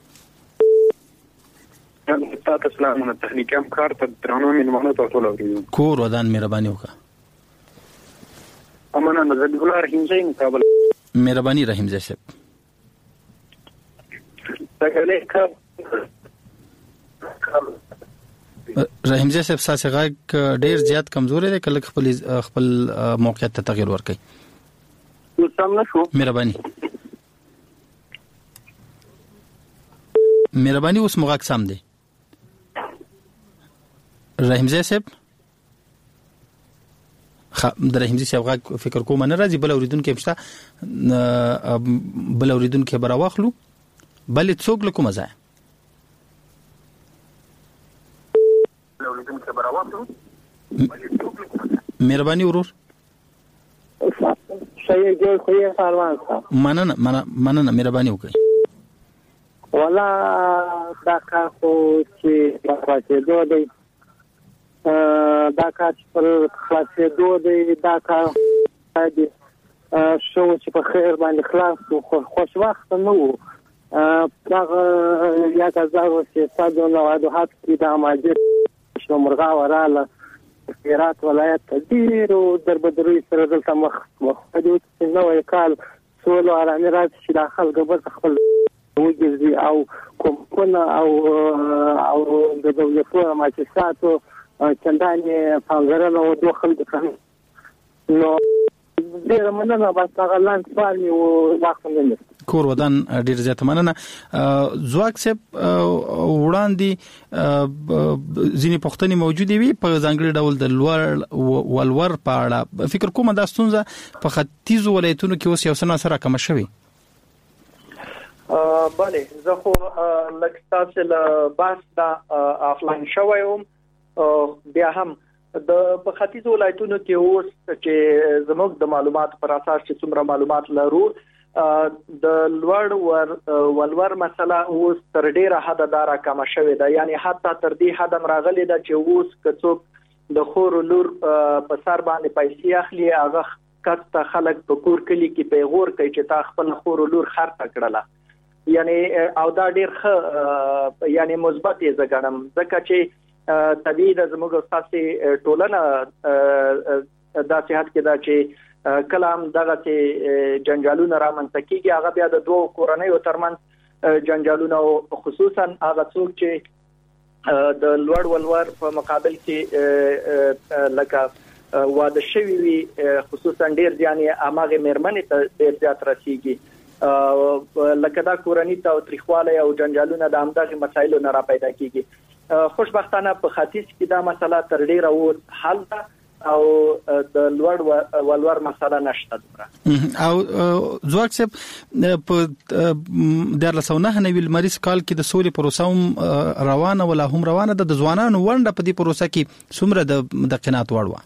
J: تاسو سلام نه تخنیکی هم کار ته درنو مینوانو ته ټول اوریدو. کور
F: ودان مهرباني وکړه.
J: امانه نظر ګل رحیم زین مقابل
F: مهرباني رحیم زین صاحب. رحیم زین صاحب ساسه غاګ ډیر زیات کمزوري دی، کله خپل خپل موقعیت ته تغیر ورکړي.
J: سم نشو.
F: مهرباني مهرباني اوس موږ سم دی. رحیم زی صاحب خ د رحیم زی صاحب غا فکر کوم نه راځي، بل اوریدونکو مشته بل اوریدونکو برا واخلو. بل څوک لکه مزه بل اوریدونکو برا واخلو. مهرباني ورور
K: شي جوړ خو یې فاروان صاحب.
F: مننه مننه مهرباني وکړئ.
K: ولا دا کار خو چې په خلاصېدو دی، دا کار چې پر خلاصېدو دی، دا کار دی شو چې په خیر باندې خلاص خو خوش وخت نه وو. هغه یا کزاو چې صادو نو عادت کې د اماجد شو مرغا وراله هرات ولایت ډیرو دربدري سره دلته مخ مخ د نوې کال سولو ارامي راځي چې داخل ګبر خپل وګرځي او کومونه او او د دولتونو مؤسساتو چندانې پاملرنه او دوه خلک کوي. نو ډیر مننه بس هغه لاندې سوالي او وخت نه
F: کور ودان ډیر زیات مننه. زواک سپ وړاندې ځینې پښتني موجوده وي په ځانګړي ډول د لوړ ولور په اړه فکر کوم دا ستونزه په ختیځو ولایتونو کې اوس یو څه سره کم شوي.
H: بله زه خو لکه تاسو له بحث دا افلاین شوم، بیا هم د په ختیځو ولایتونو کې اوس چې زموږ د معلومات پر اساس چې څومره معلومات لرو د لوړ ور ولور مسله اوس تر ډیره حد دارا کم شوې ده. یعنی حتی تر دې حد راغلي ده چې اوس کڅوک د خور لور په سر باندې پیسې اخلي، هغه کته خلک په کور کلی کې پیغور کوي چې تا خپل خور لور خرڅ کړله. یعنی او دا ډیر ښه یعنی مثبت یې زګنم، ځکه چې طبيعي د زموږ اساسي ټولنه د صحت کې دا چې کلام دغه چې جنجالونه رامنځته کیږي، هغه بیا د دوه کورنیو ترمنځ جنجالونه خصوصا هغه څوک چې د لوړ ولور په مقابل کې لکه واده شوی وي، خصوصا ډیر ځاني اماغه مېرمنې ته ډیر زیات رسیږي. لکه دا کورنی تاوتریخواله او جنجالونه د همدغه مسایلو نه را پیدا کیږي. خوشبختانه په ختیځ کې دا مسله تر ډیره و حل ده، او د لوړ ولور مسله نشته.
F: او ځواک صاحب په د لسونه نوي مریض کال کې د سولې پروسه روانه ولا هم روانه ده. د ځوانانو ونده په دې پروسه کې څومره د د قناعت وړ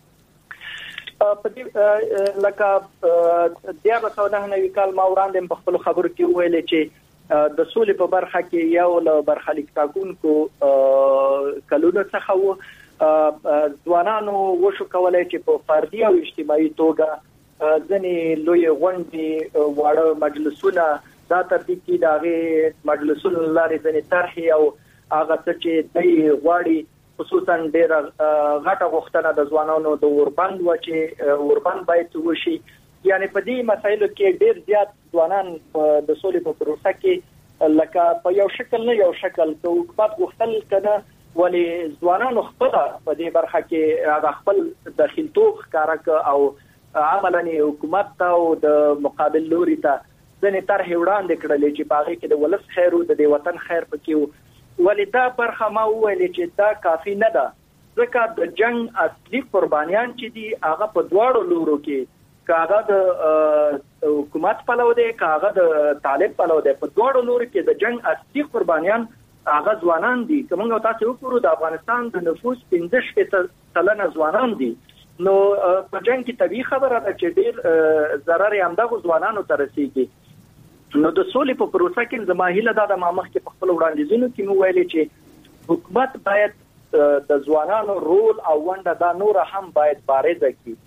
H: په دې لکه د لسونه نوي کال ما وړاندې په خپل خبرو کې ویل چې د سولې په برخه کې یو له برخلیک ټاکونکو کلونو څخه وو ځوانانو وشو کولای چې په فردي او اجتماعي توګه ځنې لوی غونډې واړه مجلسونه دا ترتیب کې داغه مجلسونو لارې ځنې طرحې او هغه څه چې دوی غواړي خصوصا ډېر غټه غوښتنه د ځوانانو د اوربند و چې اوربند باید وشي. یعنی په دې مسایلو کې ډېر زیات ځوانان د سولې په پروسه کې لکه په یو شکل نه یو شکل ته حکومت غوښتل کنه ولی ځوانانو خپل په دې برخه کې هغه خپل داخلتوب ښکارا او عملاً حکومت ته او د مقابل لوري ته ځنې طرحې وړاندې کړلې چې په هغه کې د ولس خیر او د وطن خیر پکې ولی دا برخه ما وویل چې دا کافی نه ده ځکه د جنگ اصلي قربانیان چې دي هغه په دواړو لورو کې کاغه د حکومت پلو دی کاغه د طالب پلو دی په دواړو لورو کې د جنگ اصلي قربانیان هغه ځوانان دي. کومه تاسو وګورئ د افغانستان د نفوس پنځه شپږ سلنه ځوانان دي. نو په جنگ کې طبيعي خبره ده چې ډېر ضرر یې همدغه ځوانانو ته رسیږي. نو د سولې په پروسه کې زماهله دا د مامخ کې په خپل وړاندیزونو کې مو ویلي چې حکومت باید د ځوانانو رول او ونډه دا نور هم باید بارزه کړي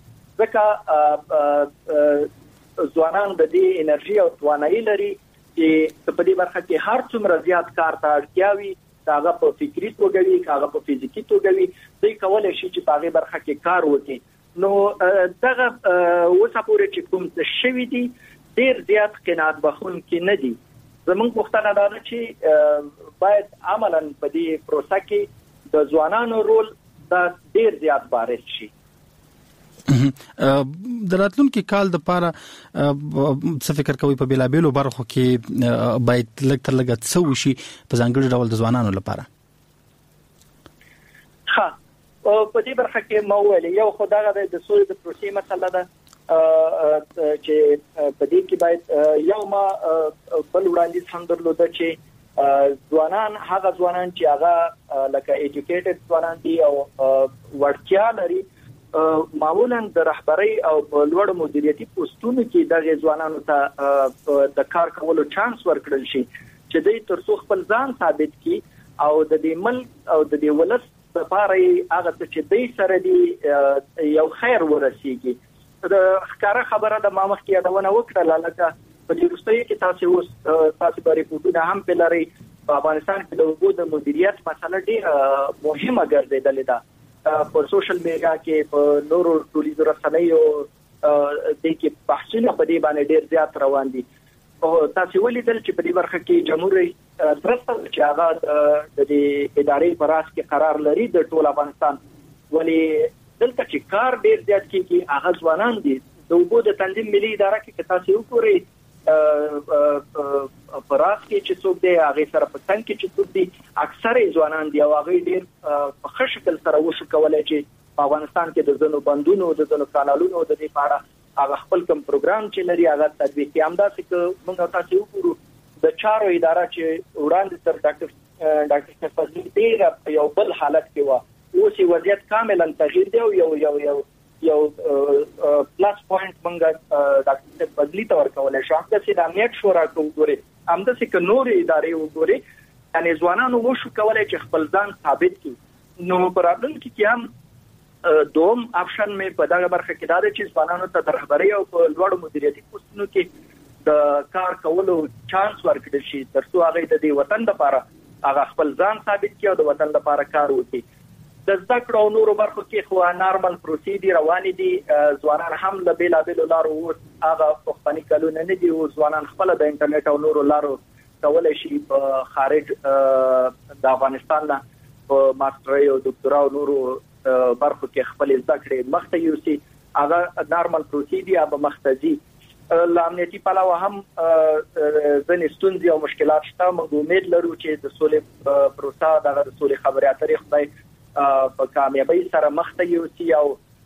H: ځکه ځوانان د دې انرژي او توانایي لري چې په دې برخه کې هر څومره زیات کار ته اړتیا وي هغه په فکری توګه وي هغه په فزیکی توګه وي دوی کولای شي چې په هغه برخه کې کار وکړي. نو دغه اوسه پورې چې کوم څه شوي دي ډیر زیات قناعت بخښونکي نه دي. زموږ پوښتنه دا ده چې باید عملاً په دې پروسه کې د ځوانانو رول دا ډیر زیات بارز شي.
F: د راتلونکي کال د پاره څه فکر کوي په بیلابېلو برخو کې باید لږ تر لږه څه وشي په ځانګړي ډول د ځوانانو لپاره؟
H: ها په دې برخه کې مو ویل یو خدای د سولې د پروسې مسله ده چې په دې کې باید یو ما بل وړاندیز هم درلوده چې ځوانان هغه ځوانان چې هغه لکه ایجوکیټډ ځوانان دي او وړتیا لري معمولاً د رهبری او لوړ مدیریتي پوسټونو کې د ځوانانو ته د کار کولو چانس ورکړل شي چې دوی ترڅو خپل ځان ثابت کړي او د دې ملک او د دې ولس لپاره هغه چې دوی سره دی یو خیر ورسیږي. د ښکارا خبره د مامخ کې یادونه وکړه لکه په دې وروستیو کې تاسو اوس تاسو بری پوښتنه هم پلاري په افغانستان کې د اوبو د مدیریت مسله ډېره مهمه ګرځېدلې ده. په سوشل میډیا کې په نورو ټولنیزو رسنیو د کې بحثونه په دې باندې ډېر زیات روان دي. او تاسو ولیدل چې په دې برخه کې جمهوریت درسته چې هغه د دې ادارې پر راس کې قرار لري د ټول افغانستان ولی دلته چې کار ډېر زیات کیږي هغه ځوانان دي. د اوبو د تنظیم ملي اداره کې تاسو وګورئ پراخ کې چې څوک دی هغه سره په څنګه کې چې څوک دي اکثره ځوانان دی او هغه ډیر په ښه شکل سره وشو کولای چې په افغانستان کې د زنو بندونو د زنو کانالونو د دې لپاره هغه خپل کوم پروګرام چې لري هغه تطبیق کې همداسې چې موږ تاسو وګورو د چارو اداره چې وړاندې تر ډاکټر ډاکټر فضل ډیر یو بل حالت کې و اوس وضعیت کاملا تغییر دی یو یو یو یو پلس پوینټ مونږه ډاکټر بدلی تور کولای شو هغه چې د امنیت شورا کوي همدا چې نور ادارې وګوري یعنی ځوانانو وشو کولای چې خپل ځان ثابت کړي. نو پرابلم کې هم دوم اپشن مې په دغه برخه کې دا دی چې ځوانانو ته د رهبري او لوړ مدیریتي پوسټونو کې د کار کولو چانس ورکړل شي ترڅو هغه د دې وطن لپاره هغه خپل ځان ثابت کړي او د وطن لپاره کار وکړي. د زده کړو نورو برخو کې خو نارمل پروسیډي روان دي. ځوانان هم له بیلابېلو لارو هغه پخواني کلونه نه دي او ځوانان خپل د انټرنیټ او نورو لارو کولای شي په خارج د افغانستان نه په ماسترۍ او ډاکټرا او نورو برخو کې خپل زده کړې مخته یوسي. هغه نارمل پروسیډي هغه مختزي لامنیتی پلاو هم ځنې ستونزې او مشکلات شته. موږ امید لرو چې د سولې پروسه د سولې خبرې اترې خدای په کامیابی سره مخته یوسي او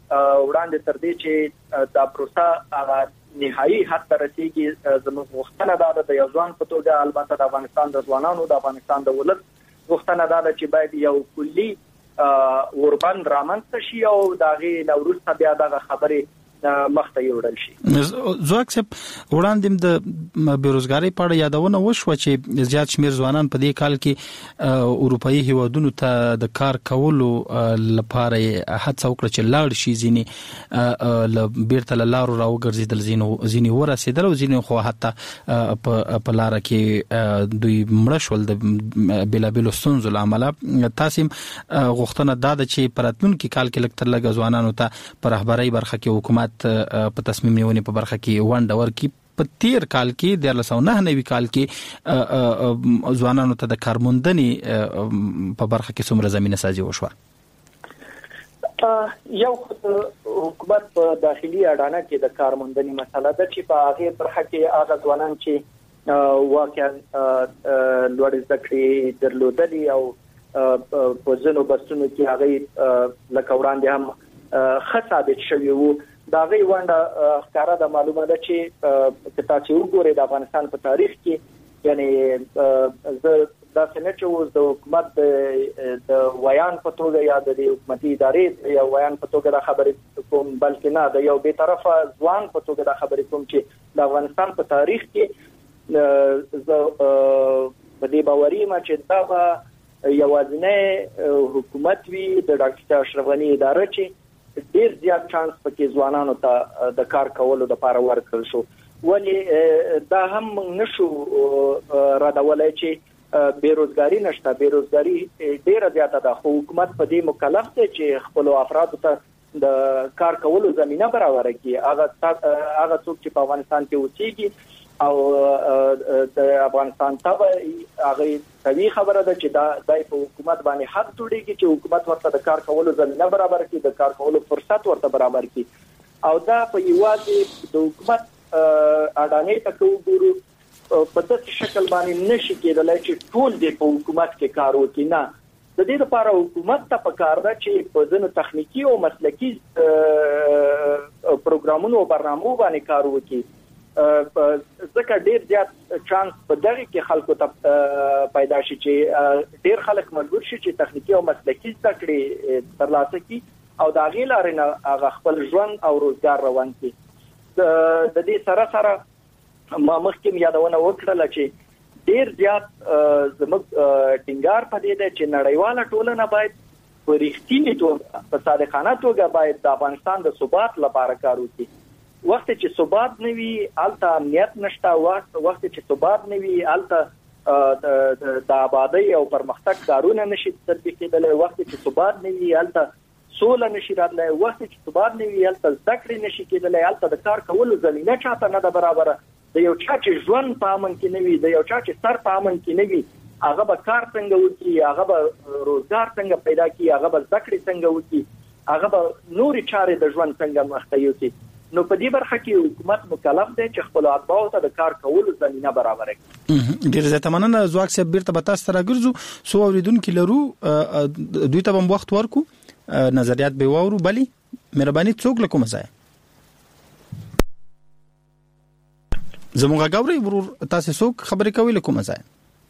H: وړاندې تر دې چې دا پروسه هغه نهایي حد ته رسیږي زموږ غوښتنه دا ده د یو ځوان په توګه البته د افغانستان د ځوانانو د افغانستان د ولس غوښتنه دا ده چې باید یو کلی اوربند رامنځته شي او د هغې نه وروسته بیا دغه خبرې مخته یوړل شي.
F: ځواک صاحب وړاندې د بیروزګارۍ په اړه یادونه وشوه چې زیات شمېر ځوانان په دې کال کې اروپایي هیوادونو ته د کار کولو لپاره هڅه وکړه چې لاړ شي، ځینې بیرته له لارو راوګرځېدل، ځینې ورسېدل او ځینې خو حتی په لاره کې دوی مړه شول د بېلابېلو ستونزو له امله. تاسې غوښتنه دا ده چې په راتلونکي کال کې لږ تر لږه ځوانانو ته په رهبرۍ برخه کې حکومت په تصمیم نیونې په برخه کې ونډه ورکړي. په تیر کال کې د دیارلس سوه نهه نوي کال کې ځوانانو ته د کارموندنې په برخه کې څومره زمینه سازي وشوه؟
H: یو حکومت په داخلي اډانه کې د کارموندنې مسله ده چې په هغې برخه کې هغه ځوانان چې واقعا لوړې زده کړې درلودلې او په ځینو بستونو کې هغې لکه وړاندې هم ښه ثابت شوي وو، دا غي ونده ښکارا د معلومه ده چې که تاسو وګورئ د افغانستان په تاریخ کې یعنی زه دا څنګه چې د حکومت د ویان په توګه یا د حکومتي ادارې یا ویان په توګه د خبرې کوم، بلکې نه د یو بې طرفه ځوان په توګه د خبرې کوم چې د افغانستان په تاریخ کې زه په دې باوري یم چې دا به یوازینی حکومت وي د ډاکټر اشرف غني اداره چې ډیر زیات چانس پکې ځوانانو ته د کار کولو لپاره ورکړل شو. ولی دا هم نشو رادولای چې بیروزګاری نشته، بیروزګاری ډیره زیاته ده، خو حکومت په دې مکلف دی چې خپل افرادو ته د کار کولو زمينه برابر کړي. هغه هغه څوک چې په افغانستان کې اوسېږي او د افغانستان ته هغه طبيعي خبره ده چې دا د حکومت باندې حق جوړيږي چې حکومت ورته د کار کولو زمينه برابر کړي، د کار کولو فرصت ورته برابر کړي. او دا په یوازې د حکومت اډانې ته وګورو په داسې شکل باندې نشي کېدلای چې ټول د حکومت کې کار وکړي. نه، د دې لپاره حکومت ته پکار ده چې په ځینو تخنیکی او مسلکی پروګرامونو او برنامو باندې کار وکړي. ځکه ډیر زیات چانس په دغه کې خلکو ته پیدا شي چې ډیر خلک مجبور شي چې تخنیکی او مسلکی زده کړي ترلاسه کړي او د هغې لارې نه هغه خپل ژوند او روزګار روان کړي. د دې سره سره ما مخکې یادونه وکړله چې ډیر زیات زموږ ټینګار په دې دی چې نړیواله ټولنه باید په رښتینې توګه په صادقانه توګه باید د افغانستان د ثبات لپاره کار وکړي. وخت چې ثبات نه وي هلته امنیت نشته، وخت چې ثبات نه وي هلته د آبادۍ او پرمختګ کارونه نشي تطبیق کېدلی، وخت چې ثبات نه وي هلته سوله نشي راتلی، وخت چې ثبات نه وي هلته زده کړې نشي کېدلی، هلته د کار کولو زمینه چاته نه ده برابره. د یو چا چې ژوند په امن کې نه وي، د یو چا چې سر په امن کې نه وي، هغه به کار څنګه وکړي، هغه به روزګار څنګه پیدا کړي، هغه به زده کړې څنګه وکړي، هغه به نورې چارې د ژوند څنګه مخته یوسي. نو په دې برخه کې حکومت مکلف دی چې خپل اتباعو ته د کار کولو زمینه برابر کړي.
F: ډیر زیات مننه ځواک صاحب، بیرته به تاسو ته راګرځو. سو اوریدونکو لرو دوی ته هم وخت ورکو، نظریات به وورو. بلی مهرباني څوک له کومه ځای زموږ غاوري ورور تاسو څوک خبرې کوي له کومه ځای؟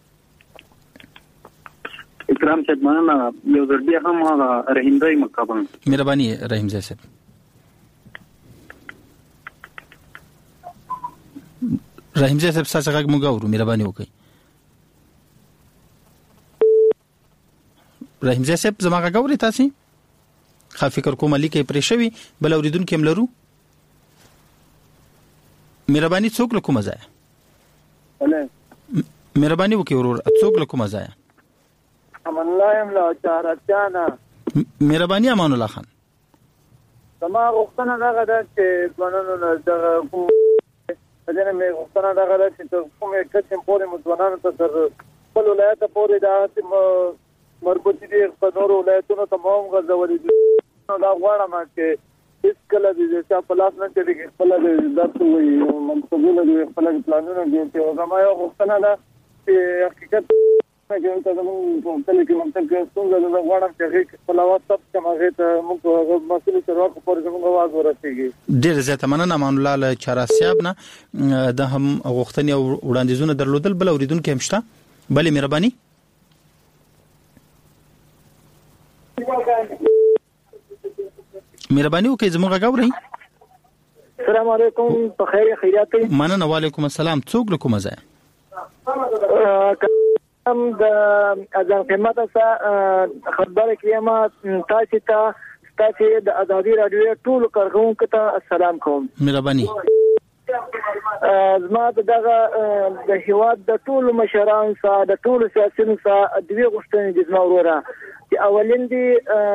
J: اکرام صاحب مننه، یو ځل بیا هم رحیم ځای مقابل.
F: مهرباني رحیم ځای صاحب. رحیم ځای صاحب تاسو غږ موږ اورو، مهرباني وکړئ. رحیم ځای صاحب زما غږ اوري تاسو؟ خا فکر کوم لیکي پرې شوی بل اوریدونکو هم لرو. مهرباني څوک له کومه ځای؟ مهرباني وکړئ ورور، څوک له کومه ځای؟
K: امان الله ام لا چارچانا.
F: مهرباني امان الله خان.
K: زما غوښتنه دا ده چې ځوانانو نه دغه کوم دنه مې غوښتنه دا غواړم چې تر کومه کچې پورې مځوانانو ته تر خپل ولایت پورې دا مربوط دي په نورو ولایتونو ته مو غوښولې دي. دا غواړم چې هیڅ کله دې چې په لاس نه چې خپل د درته وي منصبونه دي، خپل پلانونه دي. چې زما یو غوښتنه ده چې حقیقت
L: چې ته موږ په تل کې منطق څنګه د غواړم چې په لوات ته ماغه ته موږ مسؤل سره په پور زموږ आवाज ورسېږي.
F: ډېر زیاته مننه امان الله له چاراسیاب نه د هم غوښتنې او وړاندیزونه درلودل. بل اوریدونکو هم شته؟ بلې مهرباني. مهرباني وکړئ زموږ غاوري.
K: السلام علیکم، په خیر خیریت.
F: مننه. وعلیکم السلام. څوک له کومه ځای؟
K: هم د اذان قیمت سره خبره کیما تاسو ته تاسو د ازادي رادیو ټول کارکونکو ته السلام کوم.
F: مهرباني.
K: زما دغه د هیواد د ټول مشران سره د ټول سیاسيونو سره دوی غوښتنې د نوروره چې اولین دي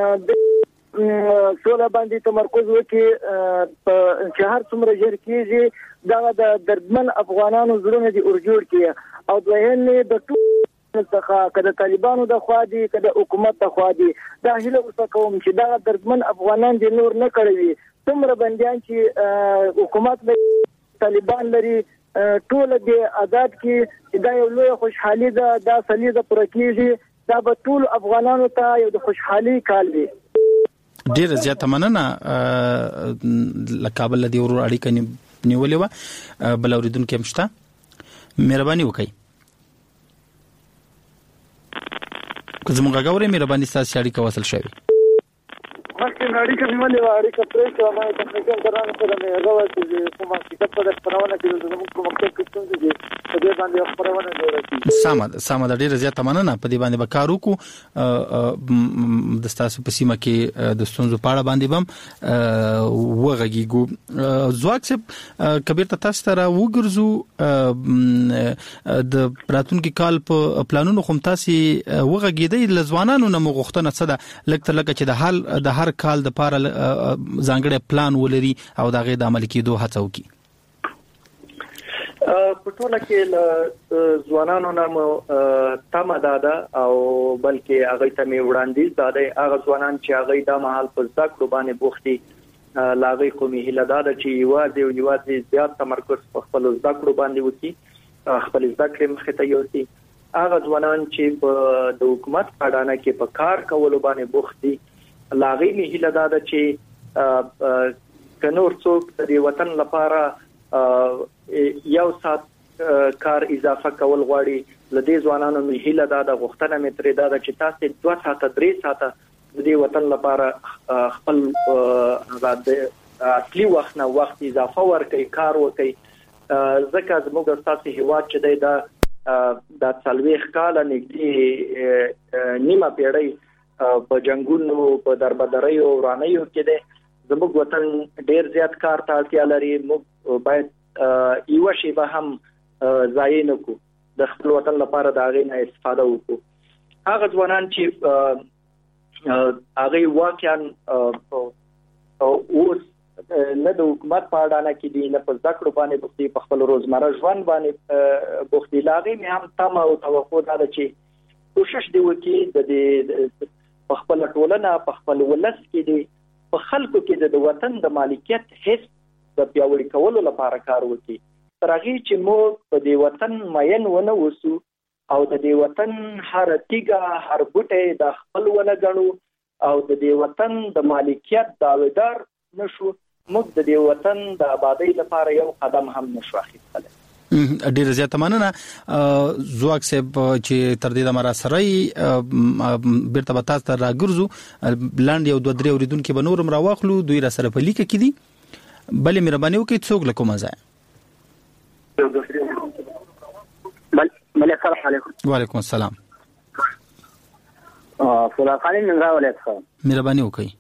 K: د سوله باندې تمرکز وکړي په هر څومره ژر کېږي دا د دردمن افغانانو زړونه دي ورجوړ کړي او دویم د ټول څخه کله طالبانو د خوا دي کله حکومت د خوا دي دا هیله وسه کوم چې دا دردمن افغانان دي نور نه کړوي. څومره بنديان چې حکومت د طالبان لري ټول دې آزاد کی دا یو لوی خوشحالي ده. دا سلی د پرکیږي دا به ټول افغانانو ته یو د خوشحالي کال وي.
F: ډیر زیات مننه. لکابل دی ورور اړیکه نیولې و. بل اوریدونکو هم شته؟ مهرباني وکړئ. که زموږ غاوري مهرباني تاسو اړیکه وصل شوي.
L: مخکې اړیکه نیولې و، اړیکه پرې شو، ما ته څنګه درانه سره مې هغه چې کومه کتاب په خبرونه کې زموږ کوم مکتب کې څنګه دي په دې باندې خبرونه جوړه شي.
F: سمه سمه ډیره زیاته مننه. په دې باندې به کار وکړو. د تاسو په سیمه کې د ستونزو په اړه باندې بم وغږیږو. ځواک صاحب کبیر تاسو ته وګرځو د راتلونکي کال په پلانونو کوم تاسو وغږیدئ لزوانانو نه مغختنه څه ده لکه لکه چې د حال د هر کال د پاره ځانګړی پلان ولري او دا غي د عمل کېدو هڅه وکړي.
H: په ټوله کې ل ځوانانو نامو تمه داده او بلکې هغه ته می وړاندیز داده هغه ځوانان چې هغه د مهال په ذکر باندې بوختي لاغي قومي هله داده چې یوازې او یوازې زیات تمرکز په خپل ذکر باندې وکړي، خپل ذکر مخه ته یوسي. هغه ځوانان چې په د حکومت پاډانه کې په کار کولو باندې بوختي لاغي می هله داده چې کنور څوک د وطن لپاره یو سات کار اضافه کول غواړي لدې ځوانانو می هله داده غوښتنه می ترې داده چې تاسو دوه ساعته درې ساعته د دې وطن لپاره خپل آزاد اصلي وخت نه وخت اضافه ورکړي، کار وکړي. ځکه زموږ تاسو هیواد چې د د څلويخ کال نږدې نیمه پیړۍ په جنگونو په دربدرۍ او رانیو کې ده زموږ وطن ډیر زیات کار ته اړتیا لري. موږ باید یو شی به هم ضایع نه کو، د خپل وطن لپاره د هغې نه استفاده وکړو. هغه ځوانان چې هغه واقعا اوس نه د حکومت په اړه کې دي نه په ذکر باندې بوختي، په خپل روزمره ژوند باندې بوختي، لاغي مې هم تمه او توقع ده چې کوشش دی وکړي د دې په خپل ټولنه په خپل ولس کې دي په خلکو کې د وطن د مالکیت حس د پیاوړي کولو لپاره کار وکړي. تر هغه چې موږ په دې وطن مین ونه وسو او د دې وطن هر تیګه هر بوټي د خپل ونه غنو او د دې وطن د مالکیت داویدار نشو، موږ د دې وطن د آبادی لپاره یو قدم هم نشو اخیستلی.
F: ډیر زیات مننه. زواک صاحب چې تر دې د مراسرای بیرته به تاسو ته راګرځو لاندې یو دوه درې اوریدونکو به نورم راواخلو دوی را سره په لیکه کې دي. بلې مهرباني وکړئ څوک له کومه ځای؟
K: بل السلام علیکم.
F: وعلیکم السلام.
K: فلان خالد من راولې ښه
F: مهرباني وکړئ.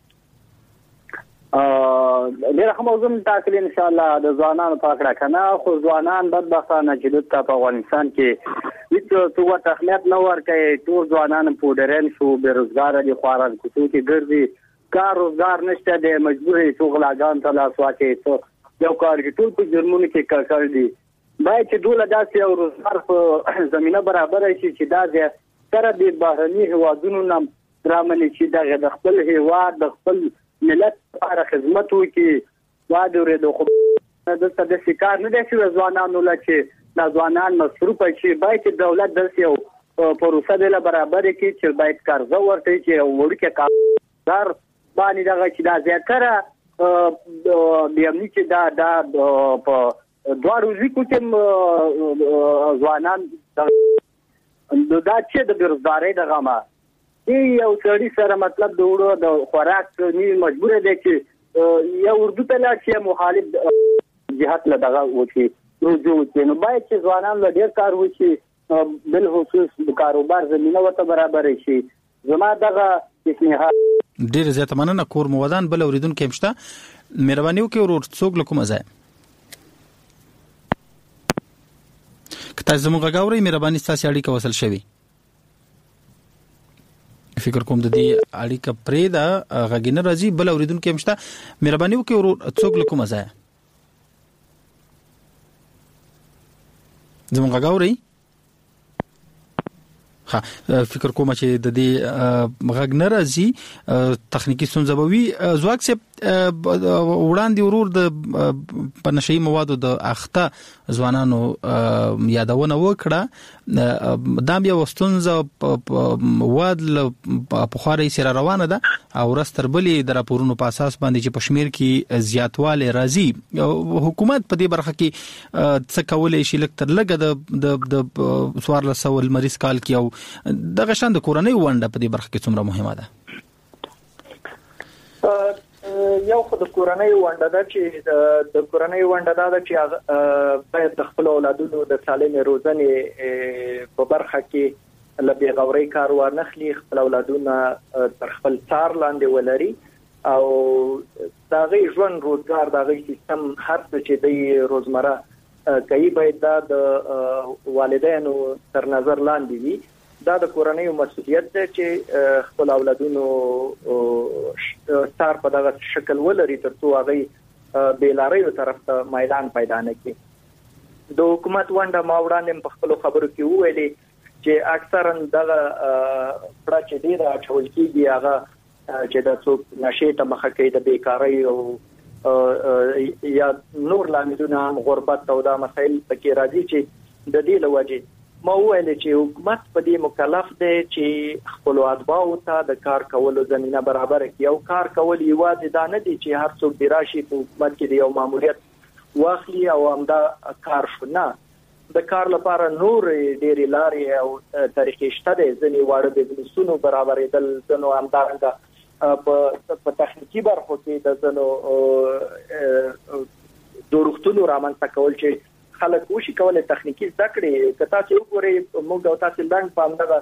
K: ډېر هم موضوع تاسو ان شاء الله د ځوانانو په اړه کنه خو ځوانان بدبختانه چې د په افغانستان کې هیڅ څه وخت اهمیت نه ورکوي. ټول ځوانان په ډېرن شو بیروزګار دي، خواران کوڅو کې ګرځي، کار روزګار نشته، د مجبورې شغلاګان ته لاس واچي، یو کار کې ټول په جرمونو کې کار دي. باید چې ټول داسې یو روزګار په زمينه برابر شي چې دا سره د بهرني هوادونو نام درامل شي د خپل هواد د خپل ملت لپاره خدمت وکړي. واده ورته خو د څه د شکار نه دي چې ځوانانو لکه د ځوانان مصروف شي، باید چې دولت درس یو
M: پروسه د برابر کې چې باید قرضه ورته چې ورکه کار باندې دغه چې دا زیاتره بیامني چې دا دا په دوه ورځې کې ځوانان دا چې د بیروزګارۍ دغه ما یو سړي سره مطلب د وړو د خوراک نه مجبور دي چې یا اردو ته لا چې مخالف جهات له دغه وکی رجوع کوي نو باید چې ځوانان له ډیر کار وشي بل خصوص د کاروبار زمينه وته برابر شي زما دغه پیشنهاد
F: ډیر زیات مننه کور مودان بل اوریدونکو مشته مهرباني وکړئ ورور څوک لکه مزه کته زموږ غاوري مهرباني تاسو اړیکه وصل شوي فکر کوم د دې اړیکه پرې دا غږینه راځي بل اوریدونکو مشته مهرباني وکړئ ورور څوک لکه مزه زموږ غاوري ها فکر کوم چې د دې غږ نه راځي تخنیکی ستونزه به وي زواک سه وړاندې ورور د پنشي موادو د اخته ځوانانو یادونه وکړه دا بیا وستونزه واد په خوري سره روانه ده او رستربلې د راپورونو په اساس باندې چې پښمیر کې زیاتواله راځي حکومت په دې برخه کې څه کولای شي لکه تر لګه د د سوار له سوال مریض کال کې او دغه شان د کورنۍ ونده په دې برخه کې څومره مهمه ده
H: یو خو د کورنۍ ونده ده چې د کورنۍ ونده ده چې باید د خپل اولادونو د سالمې روزنې په برخه کې لبي غوري کار ورنخلي خپل اولادونه تر خپل څار لاندې ولري او دغه ژوند روزګار دغه سیستم هر څه چې د روزمره کوي باید د والدینو تر نظر لاندې وي دا د کورنۍ مسؤلیت ده چې خپل اولادونو ستار په دغه شکل ولري ترڅو هغه بیلاري طرف ته میدان پیدا نه کړي د حکومت ونده ما وړاندې په خپل خبرو کې ویلي چې اکثرا دغه پړه چې ډیره اچول کېږي هغه چې د څوک نشي ته مخه کوي د بیکاری او یا نور لاملونه غربت او دا مسایل پکې راځي چې د دې لوجه ما ویل چې حکومت په دې مکلف دی چې خپل اتباعو ته د کار کولو زمينه برابر کړي او کار کول یوازې دا نه دي چې هر څوک دی راشي په حکومت کې یو ماموریت واخلي او همدا کار شونه د کار لپاره نور ډېری لارې او طریقې شته دي ځنې واړه بزنسونو برابرېدل ځنو همدارنګه په تخنیکی برخو کې د ځنو جوړښتونو رامنځته کول چې خلک وشي کولای تخنیکی زده کړي کته چې وګورئ موږ د تاسو لاندې په همدغه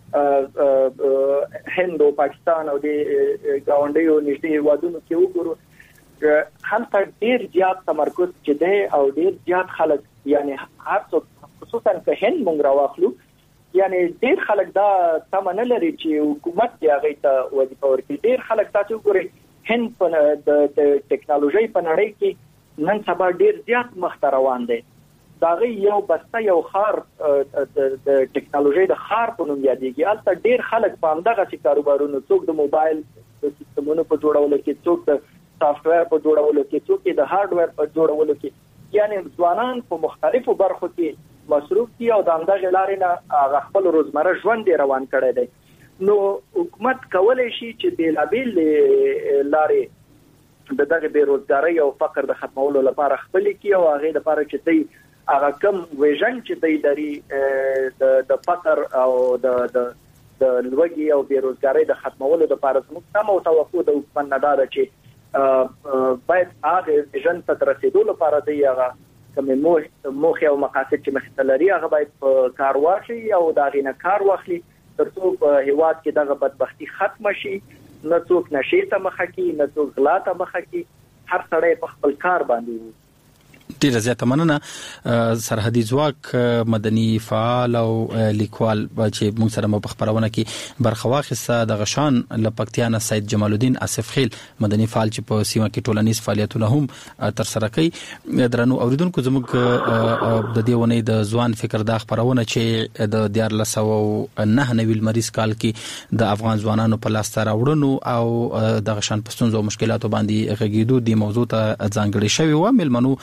H: هند او پاکستان او د گاونډیو نږدې وادونو کې وګورو هلته ډیر زیات تمرکز چې دی او ډیر زیات خلک یعنی هر څو خصوصا که هند موږ راوخلو یعنی ډیر خلک دا تمنه لري چې حکومت دی هغه ته وظیفه ورکړي ډیر خلک تاسو وګورئ هند په د ټیکنالوژي په نړۍ کې نن سبا ډیر زیات مخ ته روان دی دا یو بسته یو خار د ټیکنالوژي د خار په نوم یادېږي البته ډیر خلک په همدغه سي کاروبارونو څوک د موبایل سیستمونو په جوړولو کې څوک د سافټویر په جوړولو کې څوک د هارډویر په جوړولو کې یعنی ځوانان په مختلفو برخو کې مصروف دي او د همدغه لارې نه خپل روزمره ژوند روان کړي دي نو حکومت کولای شي چې بیلابیل لارې د دغه بیروزګاری او فقر د ختمولو لپاره خپل کې او هغه لپاره چې دی هغه کم ویژن چې دی لري د فقر او د د د لوګي او بیروزګاری د ختمولو لپاره موږ تم او توقع د حکومت نه ده چې باید هغه ویژن ته رسیدو لپاره دی هغه کوم موخه او مقاصد چې مخته لري هغه باید کار واخلي او دا غینه کار واخلي ترڅو په هیواد کې دغه بدبختی ختم شي نه څوک نشي ته مخه کی نه څوک غلا ته مخه کی هر سړی په خپل کار باندې
F: ډیر زیاته مننه سرحدي ځواک مدني فعال او لیکوال چې موږ سره په خبرونه کې برخه واخیسته د غشان لپکتیانه سید جمال الدین اسف خیل مدني فعال چې په سیمه کې ټولنیز فعالیتونه هم تر سره کوي درنو اوریدونکو زموږ د دیونه د ځوان فکر د خبرونه چې د دیار لسو نه نویل مریض کال کې د افغان ځوانانو په لاس راوړنو او د غشان پښتونزو مشکلاتو باندې غږیدو د موضوع ته ځانګړي شوی و ملمنو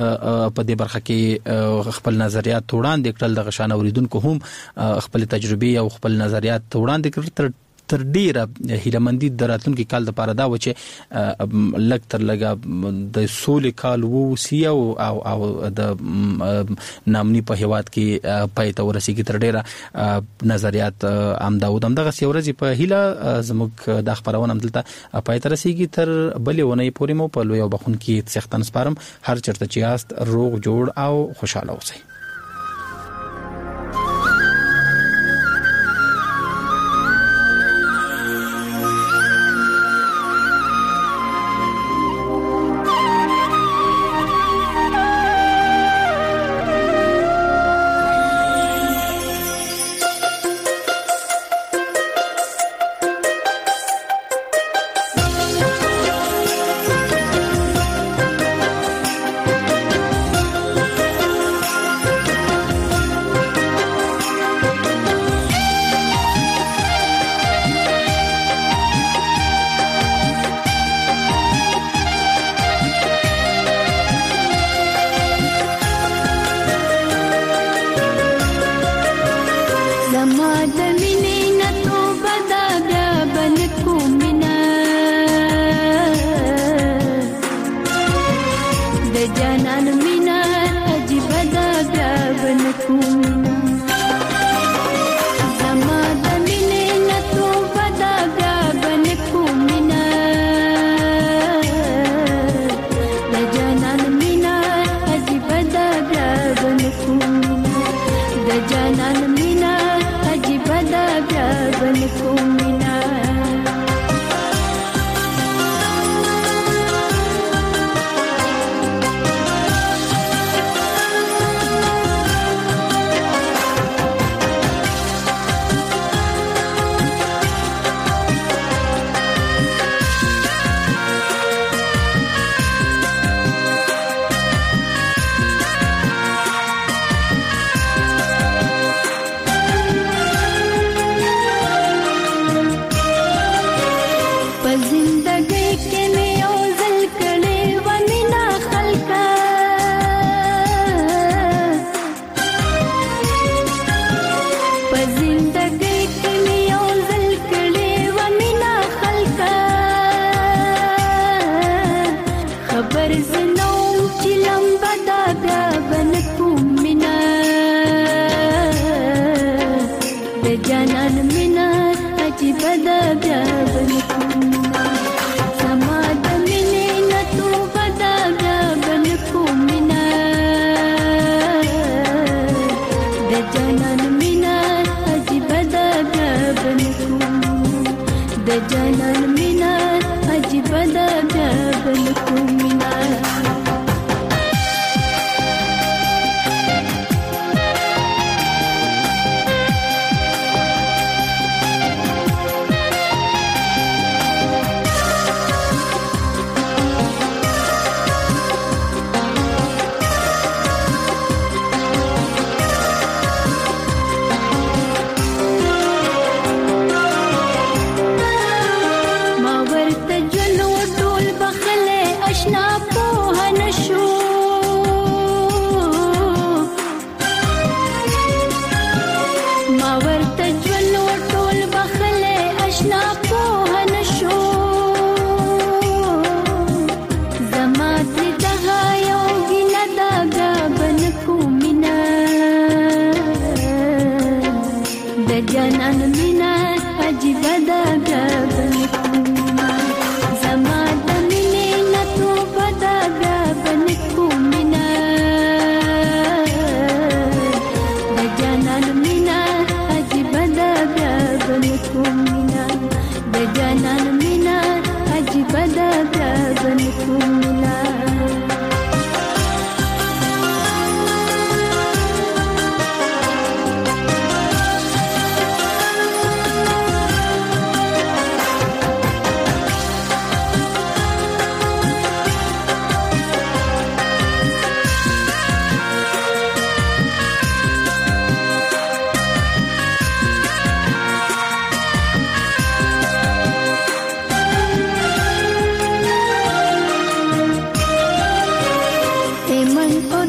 F: په دې برخه کې خپل نظریات وړاندې کړل د غشان اوریدونکو هم خپل تجربه او خپل نظریات وړاندې کړل تر ډیره هیلمندي دراتونکو کال د پاره دا و چې لګ تر لګا د سولې کال وو سی او او د نامني په هواد کې پاتې ورسیږي تر ډیره نظریات ام داود هم دغه سیورځي په هیله زموږ د خبرونه دلته پاتې رسیږي تر بلې ونې پورې مو په لوی وبخون کې څختن سپارم هر چرته چې یاست روغ جوړ او خوشاله اوسئ.
N: ژوند